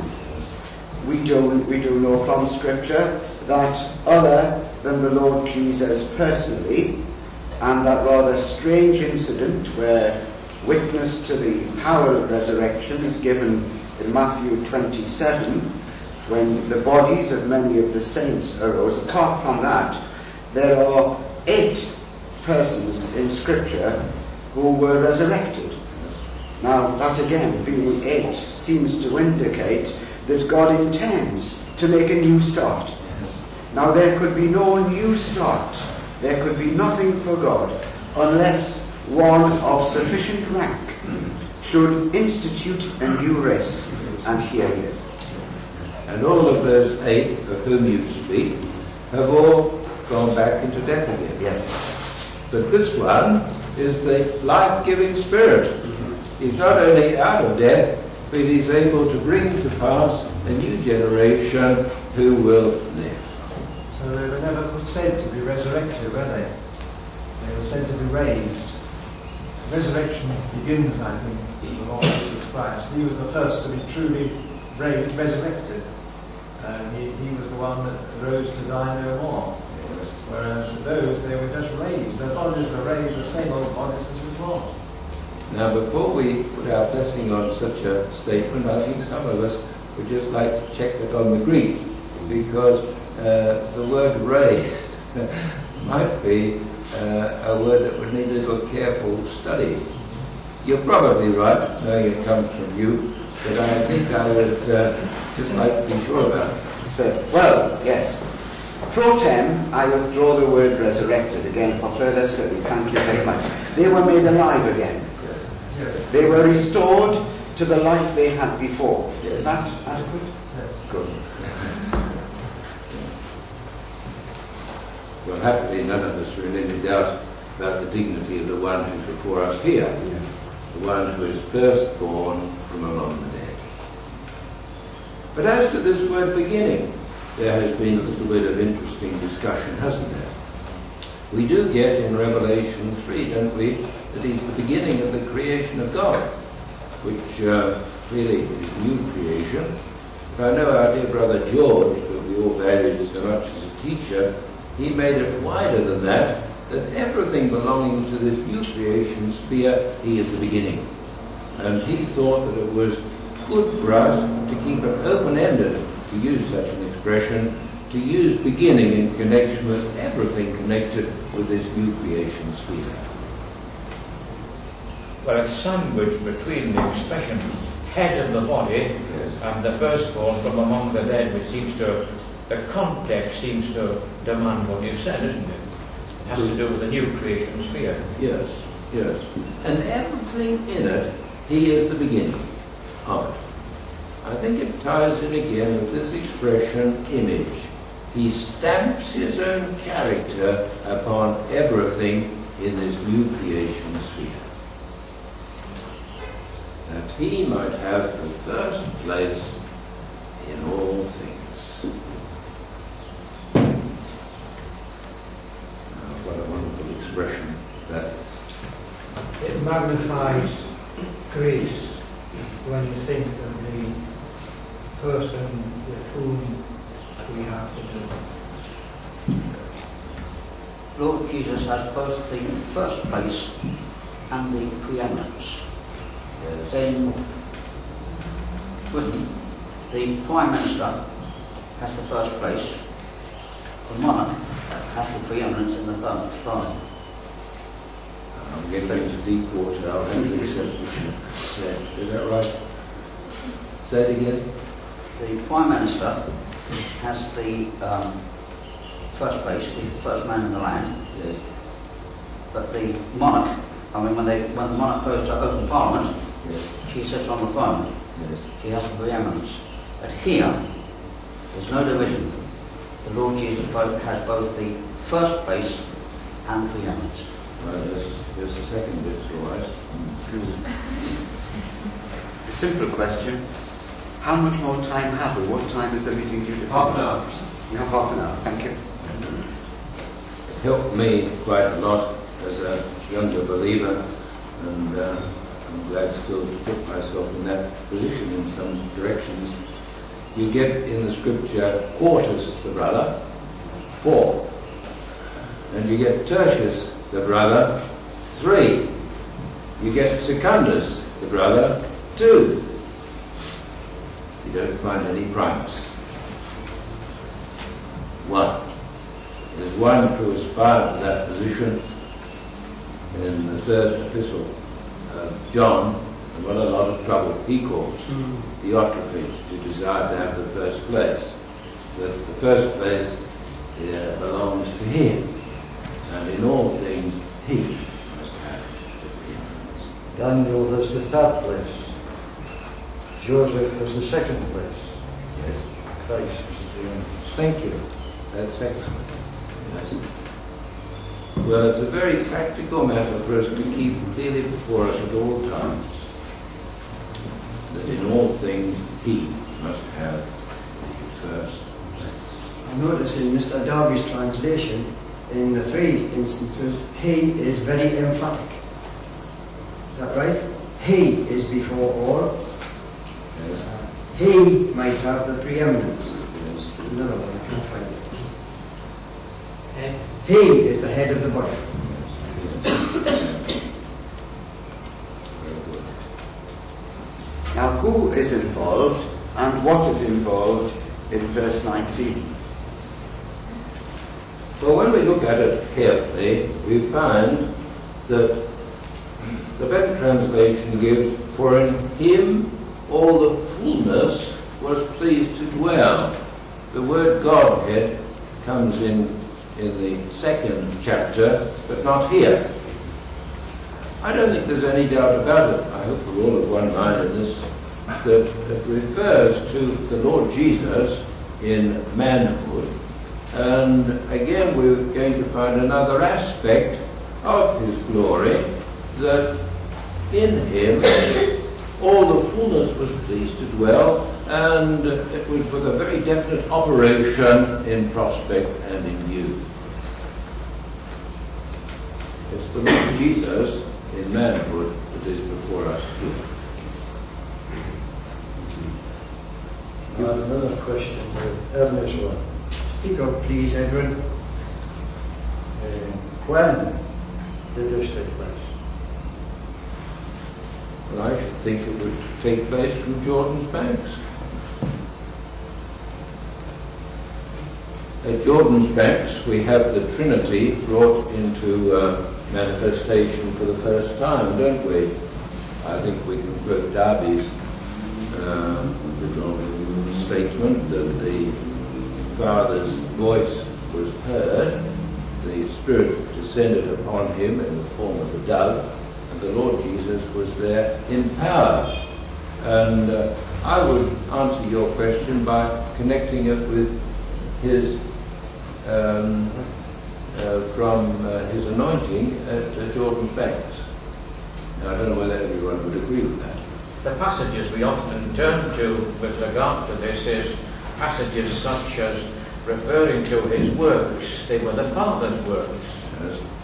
E: We do, we do know from Scripture that other than the Lord Jesus personally, and that rather strange incident where witness to the power of resurrection is given in Matthew twenty-seven, when the bodies of many of the saints arose. Apart from that, there are eight persons in Scripture who were resurrected. Now, that again, being eight, seems to indicate that God intends to make a new start. Now, there could be no new start, there could be nothing for God, unless one of sufficient rank should institute a new race. And here he is.
B: And all of those eight of whom you speak have all gone back into death again.
E: Yes.
B: But this one is the life-giving Spirit. He's not only out of death, but he's able to bring to pass a new generation who will live.
D: So they were never said to be resurrected, were they? They were said to be raised. Resurrection begins, I think, with the Lord Jesus Christ. He was the first to be truly raised, resurrected. And he, he was the one that rose to die no more. Whereas those, they were just raised. Their bodies were raised, the same old bodies as before.
B: Now, before we put our blessing on such a statement, I think some of us would just like to check it on the Greek, because uh, the word raised might be uh, a word that would need a little careful study. You're probably right, knowing it comes from you, but I think I would uh, just like to be sure about it.
E: So, well, yes. Pro tem, I withdraw the word resurrected again for further study. Thank you very much. They were made alive again.
D: Yes.
E: They were restored to the life they had before.
B: Yes.
E: Is that adequate?
D: Yes.
E: Good.
B: Well, happily, none of us are in any doubt about the dignity of the one who's before us here,
E: Yes.
B: the one who is firstborn from among the dead. But as to this word beginning, there has been a little bit of interesting discussion, hasn't there? We do get in Revelation three, don't we, that he's the beginning of the creation of God, which uh, really is new creation. But I know our dear brother George, that we all valued so much as a teacher, he made it wider than that, that everything belonging to this new creation sphere, he is the beginning. And he thought that it was good for us to keep it open-ended, to use such an expression, to use beginning in connection with everything connected with this new creation sphere.
C: Well, it's sandwiched between the expressions head of the body
B: Yes.
C: and the firstborn from among the dead, which seems to, the context seems to demand what you said, isn't it? It has to do with the new creation sphere.
B: Yes, yes. And everything in it, he is the beginning of it. I think it ties in again with this expression, image. He stamps his own character upon everything in this new creation sphere, that he might have the first place in all things. expression that
H: It magnifies grace when you think of the person with whom we have to do.
I: Lord Jesus has both the first place and the preeminence.
B: Yes.
I: In Britain, the Prime Minister has the first place, the monarch has the preeminence in the throne. throne.
B: I'm getting into deep water. I'll have to accept what you said. Is that right? Say it again.
I: The Prime Minister has the um, first place, he's the first man in the land.
B: Yes.
I: But the monarch, I mean, when, they, when the monarch goes to open Parliament,
B: Yes.
I: she sits on the throne.
B: Yes.
I: She has the preeminence. But here, there's no division. The Lord Jesus both, has both the first place and preeminence.
B: Well, just, just a second bit's all right.
E: A simple question. How much more time have we? What time is the meeting due to?
B: Half an hour.
E: You have half an hour. Thank you.
B: It helped me quite a lot as a younger believer, and uh, I'm glad still to put myself in that position in some directions. You get in the scripture Quartus, the brother, four. And you get Tertius, the brother, three. You get Secundus, the brother, two. You don't find any primes. One. There's one who aspired to that position in the third epistle of John, and what a lot of trouble he caused. Mm. Diotrephes, who desired to have the first place. But the first place uh, belongs to him, and in all things he must have the preeminence.
K: Daniel was the third place. Joseph was the second place.
B: Yes.
K: Christ was the preeminence.
B: Thank you. That's excellent. Yes. Well, it's a very practical matter for us to keep clearly before us at all times that in all things he must have the first place.
F: I notice in Mister Darby's translation, in the three instances, he is very emphatic. Is that right? He is before all.
B: Yes.
F: He might have the preeminence.
B: Yes.
F: No, no, I can't find it.
H: Eh?
F: He is the head of the body.
B: Very good.
E: Now, who is involved and what is involved in verse nineteen?
B: Well, when we look at it carefully, we find that the better translation gives, for in him all the fullness was pleased to dwell. The word Godhead comes in in the second chapter, but not here. I don't think there's any doubt about it. I hope we're all of one mind in this, that it refers to the Lord Jesus in manhood. And again, we're going to find another aspect of his glory, that in him all the fullness was pleased to dwell, and it was with a very definite operation in prospect and in view. It's the Lord Jesus in manhood that is before us too.
K: I have another question, the Ernest one.
F: Speak up, please, Edwin.
K: Uh, when did this take place?
B: Well, I should think it would take place from Jordan's banks. At Jordan's banks, we have the Trinity brought into uh, manifestation for the first time, don't we? I think we can quote Darby's uh, statement that the Father's voice was heard, the Spirit descended upon him in the form of a dove, and the Lord Jesus was there in power. And uh, I would answer your question by connecting it with his um, uh, from uh, his anointing at uh, Jordan's banks. Now, I don't know whether everyone would agree with that.
C: The passages we often turn to with regard to this is passages such as referring to his works. They were the Father's works.
B: Yes.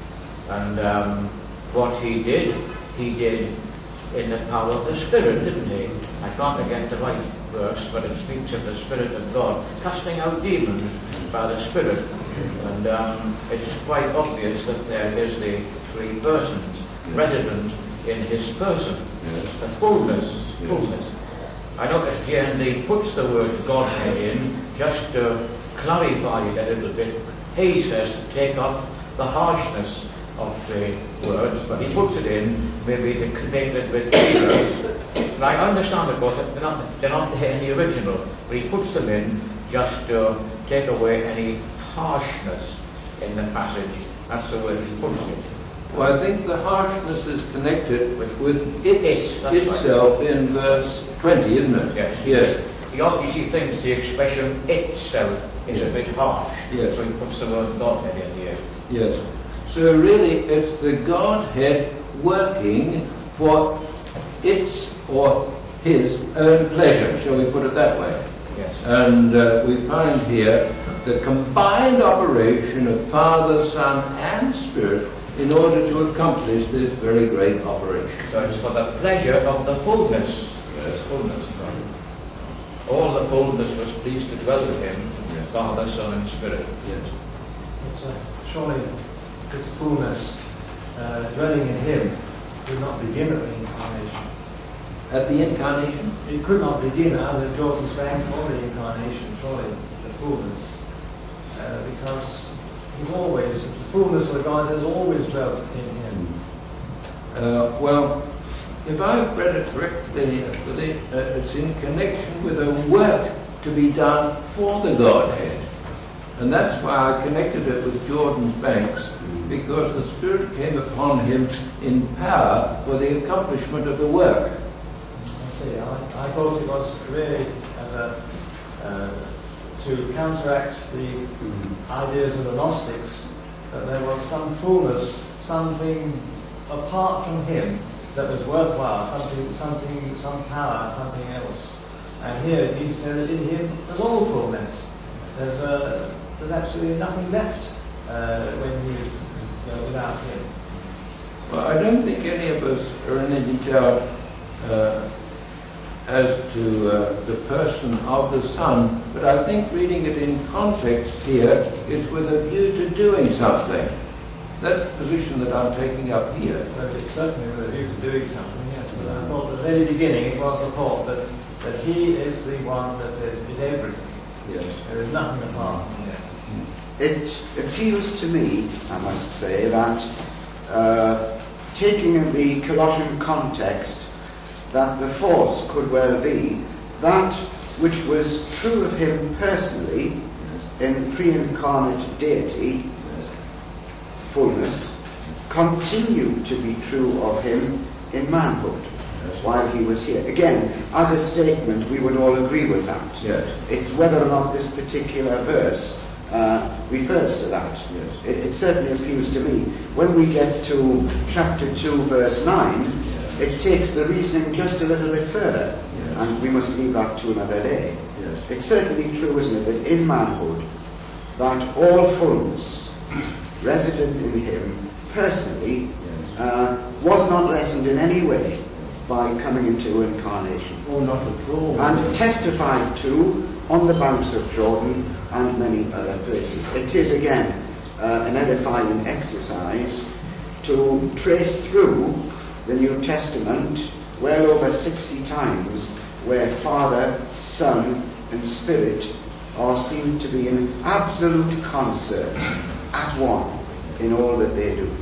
C: And um, what he did, he did in the power of the Spirit, didn't he? I can't get the right verse, but it speaks of the Spirit of God casting out demons by the Spirit. And um, it's quite obvious that there is the three persons resident in his person, the fullness, fullness. I notice J N D puts the word Godhead in just to clarify it a little bit. He says to take off the harshness of the words, but he puts it in maybe to make it a bit clearer. And I understand, of course, that they're not, they're not there in the original, but he puts them in just to take away any harshness in the passage. That's the way he puts it.
B: Well, I think the harshness is connected with, with it,
C: It's, that's
B: itself
C: right.
B: in verse twenty, isn't it?
C: Yes.
B: Yes.
C: He obviously thinks the expression itself is
B: Yes.
C: a bit harsh,
B: Yes.
C: so he puts the word Godhead in here.
B: Yes. So really, it's the Godhead working for its or his own pleasure, shall we put it that way?
C: Yes.
B: And uh, we find here the combined operation of Father, Son, and Spirit in order to accomplish this very great operation.
C: So it's for the pleasure of the fullness. Yes, fullness. Right. All the fullness was pleased to dwell with him,
B: Yes.
C: Father, Son, and Spirit.
B: Yes.
D: It's, uh, surely this fullness uh, dwelling in him could not begin at the incarnation.
B: At the incarnation?
D: It could not begin under Jordan's bank or the incarnation, surely, the fullness. Uh, because he's always, the fullness of God has always dwelt in him.
B: Uh, well, if I've read it correctly, uh, it's in connection with a work to be done for the Godhead. And that's why I connected it with Jordan's banks, because the Spirit came upon him in power for the accomplishment of the work.
D: I see. I, I thought it was really as a uh, to counteract the ideas of the Gnostics that there was some fullness, something apart from him that was worthwhile, something, something, some power, something else. And here he said that in him there's all fullness. There's uh, there's absolutely nothing left uh, when he is, you know, without him.
B: Well, I don't think any of us are in any doubt uh, as to uh, the person of the Son, but I think reading it in context here, it's with a view to doing something. That's the position that I'm taking up here.
D: But it's certainly with a view to doing something, yes. But I thought at the very beginning it was the thought that, that he is the one that is, is everything.
B: Yes.
D: There is nothing apart from him.
E: It appeals to me, I must say, that uh, taking in the Colossian context, that the force could well be that which was true of him personally in pre-incarnate deity, fullness, continued to be true of him in manhood while he was here. Again, as a statement, we would all agree with that.
B: Yes.
E: It's whether or not this particular verse uh, refers to that.
B: Yes.
E: It, it certainly appeals to me. When we get to chapter two, verse nine,
B: yes.
E: it takes the reasoning just a little bit further,
B: yes.
E: and we must leave that to another day.
B: Yes.
E: It's certainly true, isn't it, that in manhood, that all fullness resident in him personally
B: Yes.
E: uh, was not lessened in any way by coming into incarnation.
B: Oh, not at all.
E: And testified to on the banks of Jordan and many other places. It is again uh, an edifying exercise to trace through the New Testament well over sixty times where Father, Son and Spirit are seen to be in absolute concert at one in all that they do.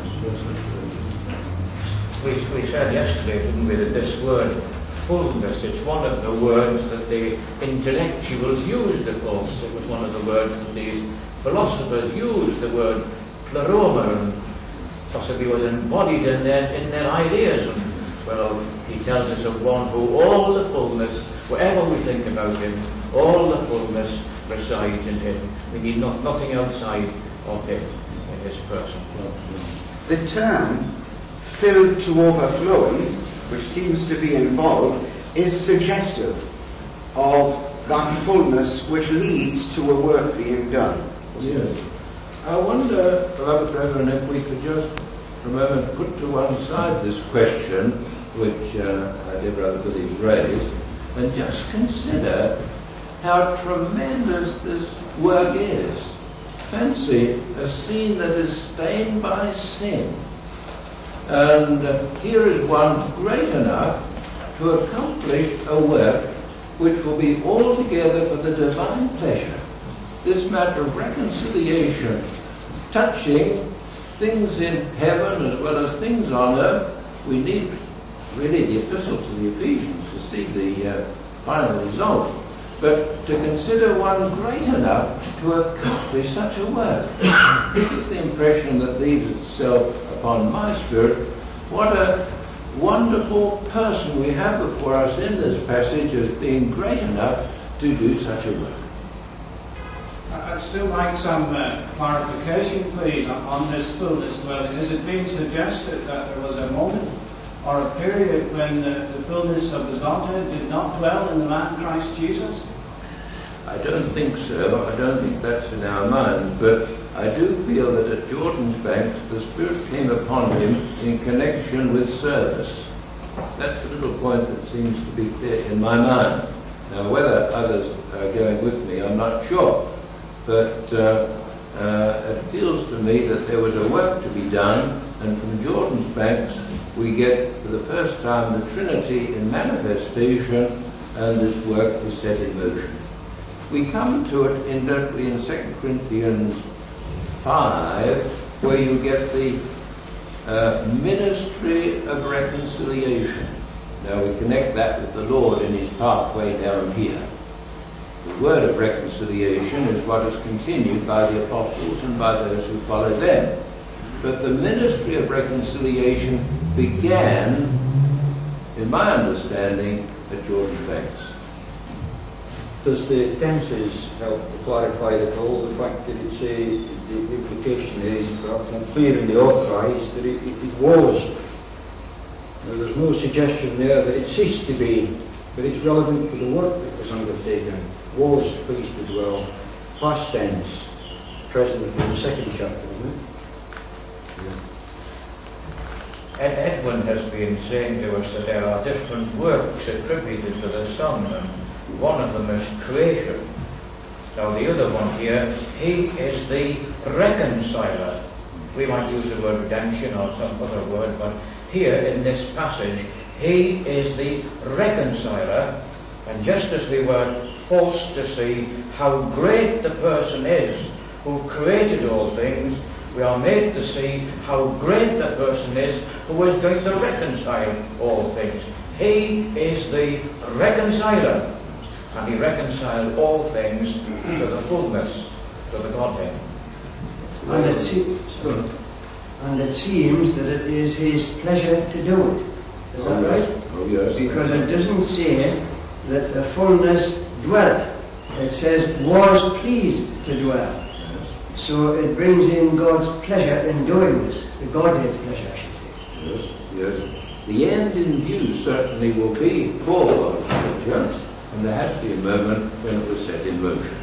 C: We, we said yesterday, didn't we, that this word fullness, it's one of the words that the intellectuals used, of course. It was one of the words that these philosophers used, the word pleroma, and possibly was embodied in their, in their ideas. And, well, he tells us of one who all the fullness, whatever we think about him, all the fullness resides in him. We need not, nothing outside of him in his person.
E: The term filled to overflowing, which seems to be involved, is suggestive of that fullness which leads to a work being done.
B: Yes. I wonder, beloved brethren, if we could just for a moment put to one side this question which uh, our dear brother Billy's raised, and just consider how tremendous this work is. Fancy a scene that is stained by sin. And uh, here is one great enough to accomplish a work which will be altogether for the divine pleasure. This matter of reconciliation, touching things in heaven as well as things on earth. We need really the epistle to the Ephesians to see the uh, final result. But to consider one great enough to accomplish such a work. This is the impression that leaves itself upon my spirit. What a wonderful person we have before us in this passage as being great enough to do such a work.
L: I'd still like some uh, clarification, please, on, on this fullness dwelling. Is it being suggested that there was a moment or a period when uh, the fullness of the Godhead did not dwell in the man Christ Jesus?
B: I don't think so. I don't think that's in our minds, but I do feel that at Jordan's Banks the Spirit came upon him in connection with service. That's the little point that seems to be clear in my mind. Now, whether others are going with me, I'm not sure. But uh, uh, it feels to me that there was a work to be done, and from Jordan's Banks we get for the first time the Trinity in manifestation, and this work is set in motion. We come to it in, don't we, in Second Corinthians five, where you get the uh, ministry of reconciliation. Now we connect that with the Lord in his pathway down here. The word of reconciliation is what is continued by the apostles and by those who follow them. But the ministry of reconciliation began, in my understanding, at Jordan's Banks.
M: Does the tenses help to clarify the whole? The fact that it's a, the implication is perhaps unclear in the authorised that it, it, it was. Now, there's no suggestion there that it ceased to be, but it's relevant to the work that was undertaken. Was pleased to dwell. Past tense, present in the second chapter, isn't it?
C: Ed Edwin has been saying to us that there are different works attributed to the Son, and one of them is creation. Now the other one here, he is the reconciler. We might use the word redemption or some other word, but here in this passage, he is the reconciler. And just as we were forced to see how great the person is who created all things, we are made to see how great the person is who is going to reconcile all things. He is the reconciler, and he reconciled all things to the fullness, to the Godhead.
F: And it, se- and it seems that it is his pleasure to do it. Is that right?
B: Oh, yes.
F: Because it doesn't say that the fullness dwelt. It says was pleased to dwell.
B: Yes.
F: So it brings in God's pleasure in doing this, the Godhead's pleasure, I should say.
B: Yes, yes. The end in view certainly will be for God's pleasure, and there had to be a moment when it was set in motion.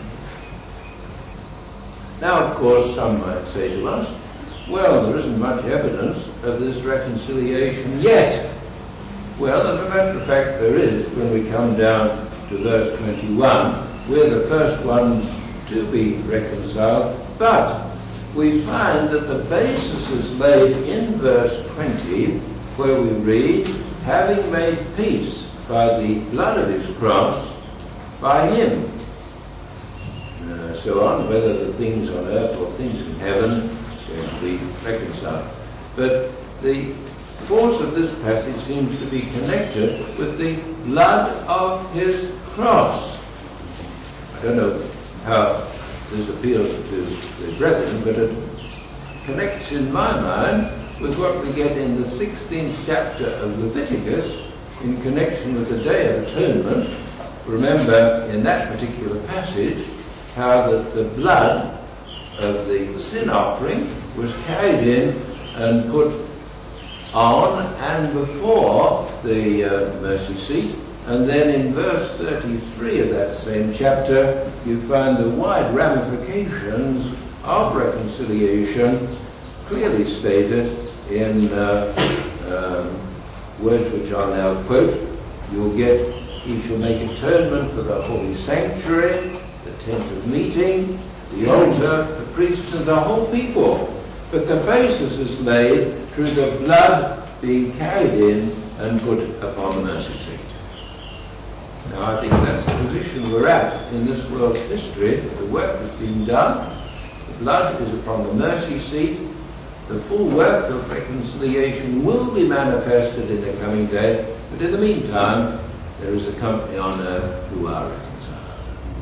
B: Now, of course, some might say to us, well, there isn't much evidence of this reconciliation yet. Well, as a matter of fact, there is when we come down to verse twenty-one. We're the first ones to be reconciled, but we find that the basis is laid in verse twenty, where we read, having made peace by the blood of his cross, by him. Uh, so on, whether the things on earth or things in heaven going to be reconciled. But the force of this passage seems to be connected with the blood of his cross. I don't know how this appeals to the brethren, but it connects in my mind with what we get in the sixteenth chapter of Leviticus in connection with the Day of Atonement. Remember in that particular passage how that the blood of the sin offering was carried in and put on and before the uh, mercy seat. And then in verse thirty-three of that same chapter, you find the wide ramifications of reconciliation, clearly stated in uh, um, words which I'll now quote. You'll get, he shall make atonement for the holy sanctuary, the tent of meeting, the altar, the priests, and the whole people. But the basis is laid through the blood being carried in and put upon the mercy seat. Now I think that's the position we're at in this world's history. The work has been done. The blood is upon the mercy seat. The full work of reconciliation will be manifested in the coming day. But in the meantime, there is a company on earth who are reconciled.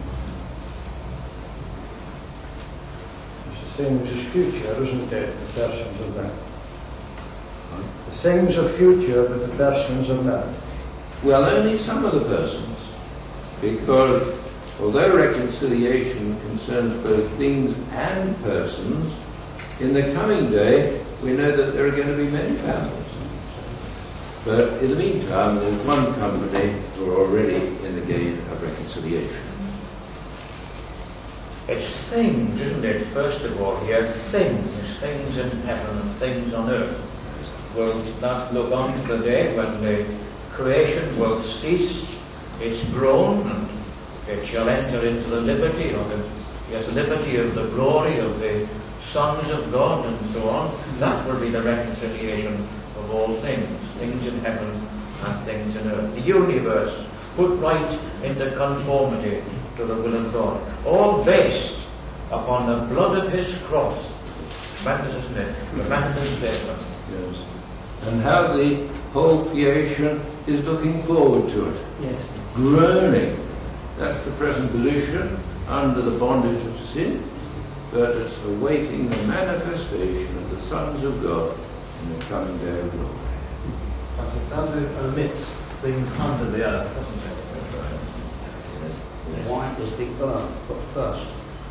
K: It's the things of future, isn't it? The persons of that. The things of future, but the persons of that.
B: Well, only some of the persons, because although reconciliation concerns both things and persons, in the coming day we know that there are going to be many families. But in the meantime, there's one company who are already in the gate of reconciliation.
C: It's things, isn't it? First of all, here, things, things in heaven and things on earth. Will that look on to the day when the creation will cease its groan, and it shall enter into the liberty of the yes, liberty of the glory of the sons of God, and so on. That will be the reconciliation of all things, things in heaven and things in earth. The universe put right into conformity to the will of God, all based upon the blood of his cross. Tremendous, isn't it? Tremendous statement.
B: Yes. And how the whole creation is looking forward to it.
F: Yes.
B: Groaning. That's the present position under the bondage of sin, but it's awaiting the manifestation of the sons of God in the coming day of glory.
D: But it does omit things under the earth, doesn't it?
I: Why is the earth put first?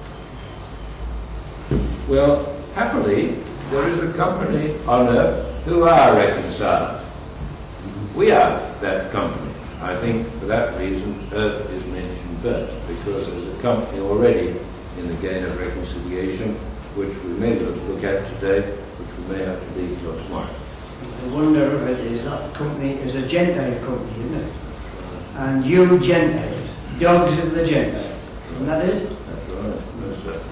B: Well, happily, there is a company on earth who are reconciled. We are that company. I think for that reason, earth is mentioned first, because there's a company already in the gain of reconciliation, which we may not look at today, which we may have to leave till tomorrow.
F: The wonder of it is that company is a Gentile company, isn't it? And you Gentiles, dogs of the Gentiles. And that is?
B: That's right, most definitely.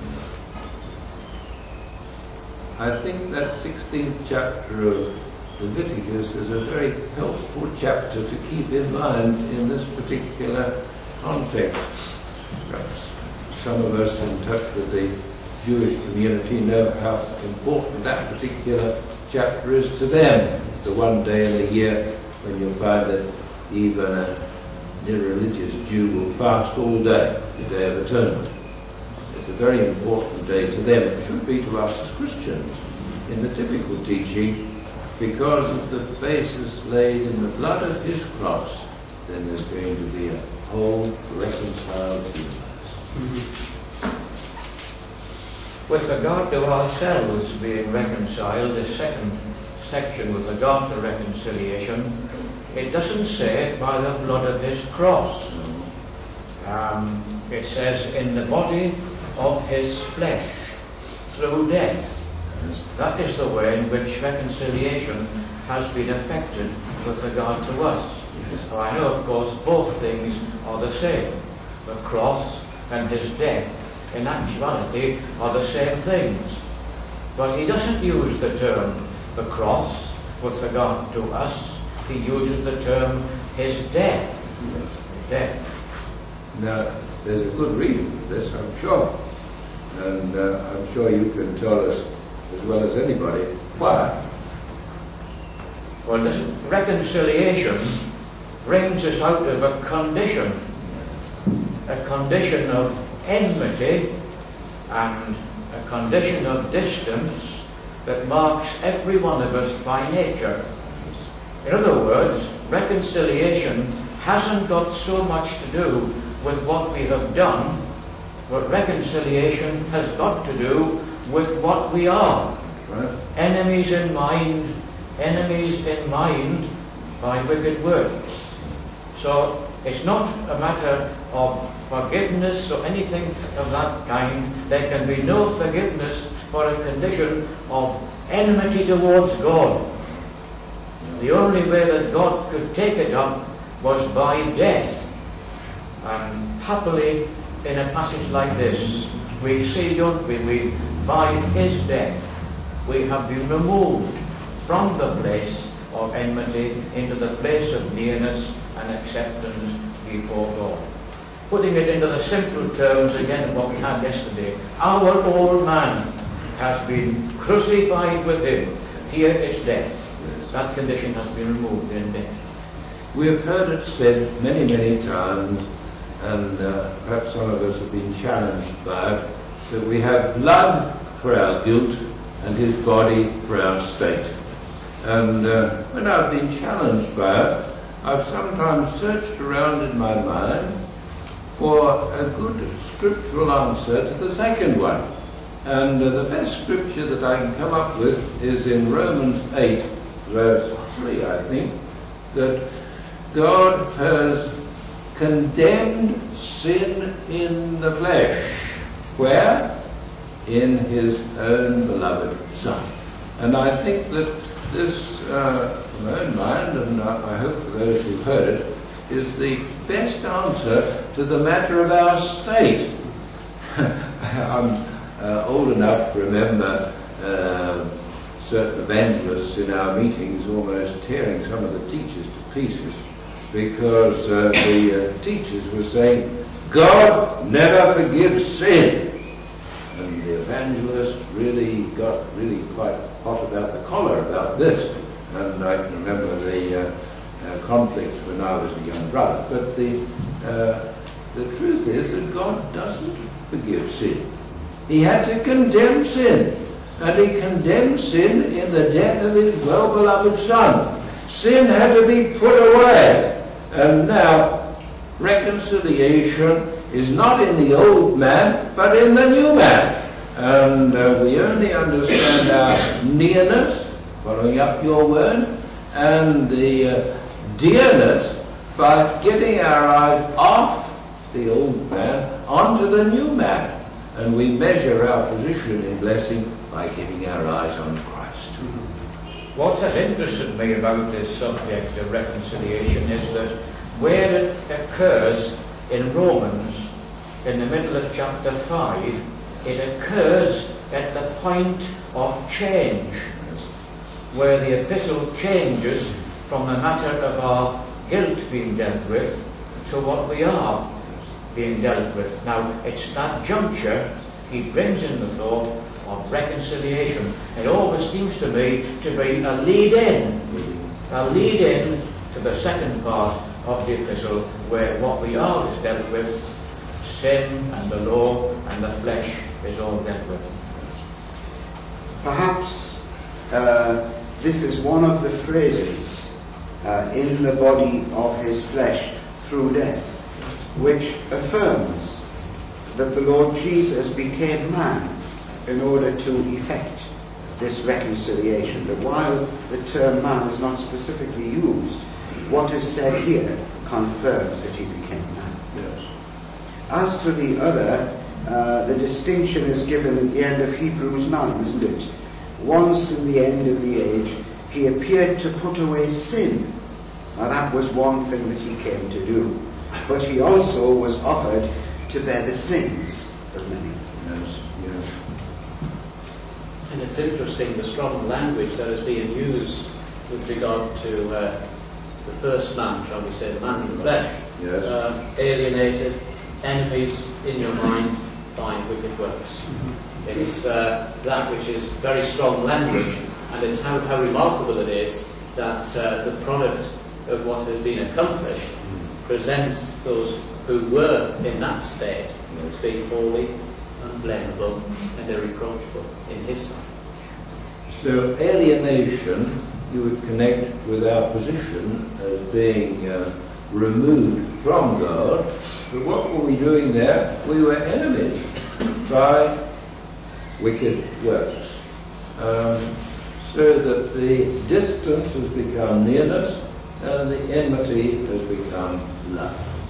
B: I think that sixteenth chapter of Leviticus is a very helpful chapter to keep in mind in this particular context. Perhaps some of us in touch with the Jewish community know how important that particular chapter is to them. The one day in the year when you'll find that even a irreligious Jew will fast all day, the Day of Atonement. It's a very important day to them. It should be to us as Christians in the typical teaching, because of the basis laid in the blood of his cross. Then there's going to be a whole reconciled universe.
C: Mm-hmm. With regard to ourselves being reconciled, the second section with regard to reconciliation, it doesn't say it by the blood of his cross. Um, it says in the body of his flesh through death. That is the way in which reconciliation has been effected with regard to us. Now, I know, of course, both things are the same. The cross and his death, in actuality, are the same things. But he doesn't use the term the cross with regard to us. He uses the term his death. Death.
B: Now, there's a good reason for this, I'm sure. And uh, I'm sure you can tell us as well as anybody why.
C: Well, this reconciliation brings us out of a condition, a condition of enmity and a condition of distance that marks every one of us by nature. In other words, reconciliation hasn't got so much to do with what we have done, but reconciliation has got to do with what we are.
B: Right.
C: Enemies in mind, enemies in mind by wicked works. So It's not a matter of forgiveness or anything of that kind. There can be no forgiveness for a condition of enmity towards God. The only way that God could take it up was by death. And happily, in a passage like this, we see, don't we, we by his death, we have been removed from the place of enmity into the place of nearness and acceptance before God. Putting it into the simple terms again, what we had yesterday, our old man has been crucified with him. Here is death. That condition has been removed in death.
B: We have heard it said many, many times, and uh, perhaps some of us have been challenged by it, that we have blood for our guilt and his body for our state. And uh, when I've been challenged by it, I've sometimes searched around in my mind for a good scriptural answer to the second one. And uh, the best scripture that I can come up with is in Romans eight, verse three, I think, that God has condemned sin in the flesh. Where? In his own beloved Son. And I think that this, uh, from my own mind, and I hope for those who've heard it, is the best answer to the matter of our state. I'm uh, old enough to remember uh, certain evangelists in our meetings almost tearing some of the teachers to pieces because uh, the uh, teachers were saying, God never forgives sin. And the evangelist really got really quite hot about the collar about this. And I can remember the uh, uh, conflict when I was a young brother. But the, uh, the truth is that God doesn't forgive sin. He had to condemn sin. And he condemned sin in the death of his well-beloved Son. Sin had to be put away. And now, reconciliation is not in the old man, but in the new man. And uh, we only understand our nearness, following up your word, and the uh, dearness by getting our eyes off the old man onto the new man. And we measure our position in blessing by getting our eyes on Christ.
C: What has interested me about this subject of reconciliation is that where it occurs in Romans, in the middle of chapter five, it occurs at the point of change, where the epistle changes from the matter of our guilt being dealt with to what we are being dealt with. Now, it's that juncture he brings in the thought of reconciliation. It always seems to me to be a lead-in, a lead-in to the second part of the epistle, where what we are is dealt with, sin and the law and the flesh is all dealt with.
E: Perhaps uh, this is one of the phrases uh, in the body of his flesh through death, which affirms that the Lord Jesus became man in order to effect this reconciliation. That while the term man is not specifically used, what is said here confirms that he became man.
B: Yes.
E: As to the other, uh, the distinction is given at the end of Hebrews nine, isn't it? Once in the end of the age, he appeared to put away sin. Now that was one thing that he came to do. But he also was offered to bear the sins of many.
B: Yes, yes.
J: And it's interesting the strong language that is being used with regard to uh, the first man, shall we say, the man in the flesh.
B: Yes.
J: Uh, alienated, enemies in your mind by wicked works. It's uh, that which is very strong language, and it's how, how remarkable it is that uh, the product of what has been accomplished presents those who were in that state as being holy, unblameable, and irreproachable in his sight.
B: So alienation you would connect with our position as being uh, removed from God. But what were we doing there? We were enemies by wicked works. Um, so that the distance has become nearness and the enmity has become love.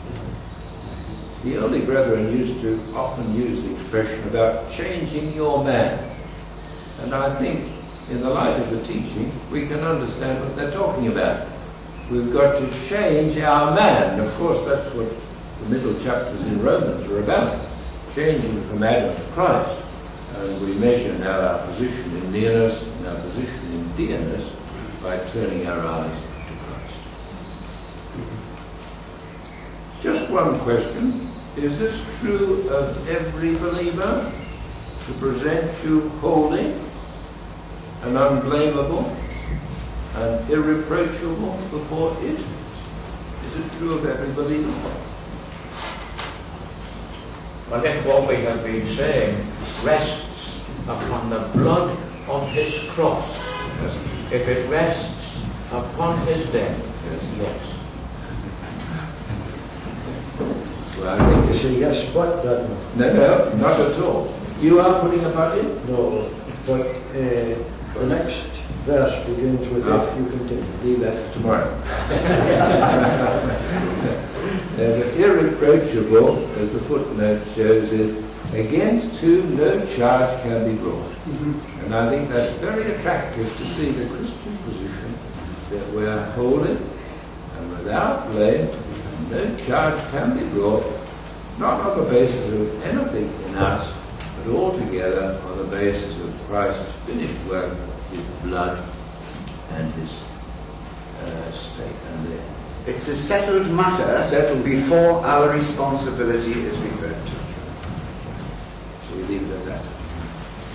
B: the early brethren used to often use the expression about changing your man. And I think in the light of the teaching, we can understand what they're talking about. We've got to change our man. Of course, that's what the middle chapters in Romans are about. Changing from Adam to Christ. And we measure now our position in nearness and our position in dearness by turning our eyes to Christ. Just one question. Is this true of every believer? To present you holy and unblameable and irreproachable before it? Is it true of every believer?
C: Well, if what we have been saying rests upon the blood of his cross, yes. If it rests upon his death, yes. yes.
K: Well, I think you say yes, but that
B: no, no, not at all. You are putting a butt in?
K: No, but uh, the next verse begins with
B: oh.
K: if you continue.
B: Leave that for tomorrow. uh, the irreproachable, as the footnote shows, is against whom no charge can be brought. Mm-hmm. And I think that's very attractive to see the Christian position that we are holy and without blame, and no charge can be brought, not on the basis of anything in us, but altogether on the basis of Christ's finished work, his blood and his uh, stake and death.
E: It's a settled matter
B: settled
E: before our responsibility is referred to.
B: So we leave it at that.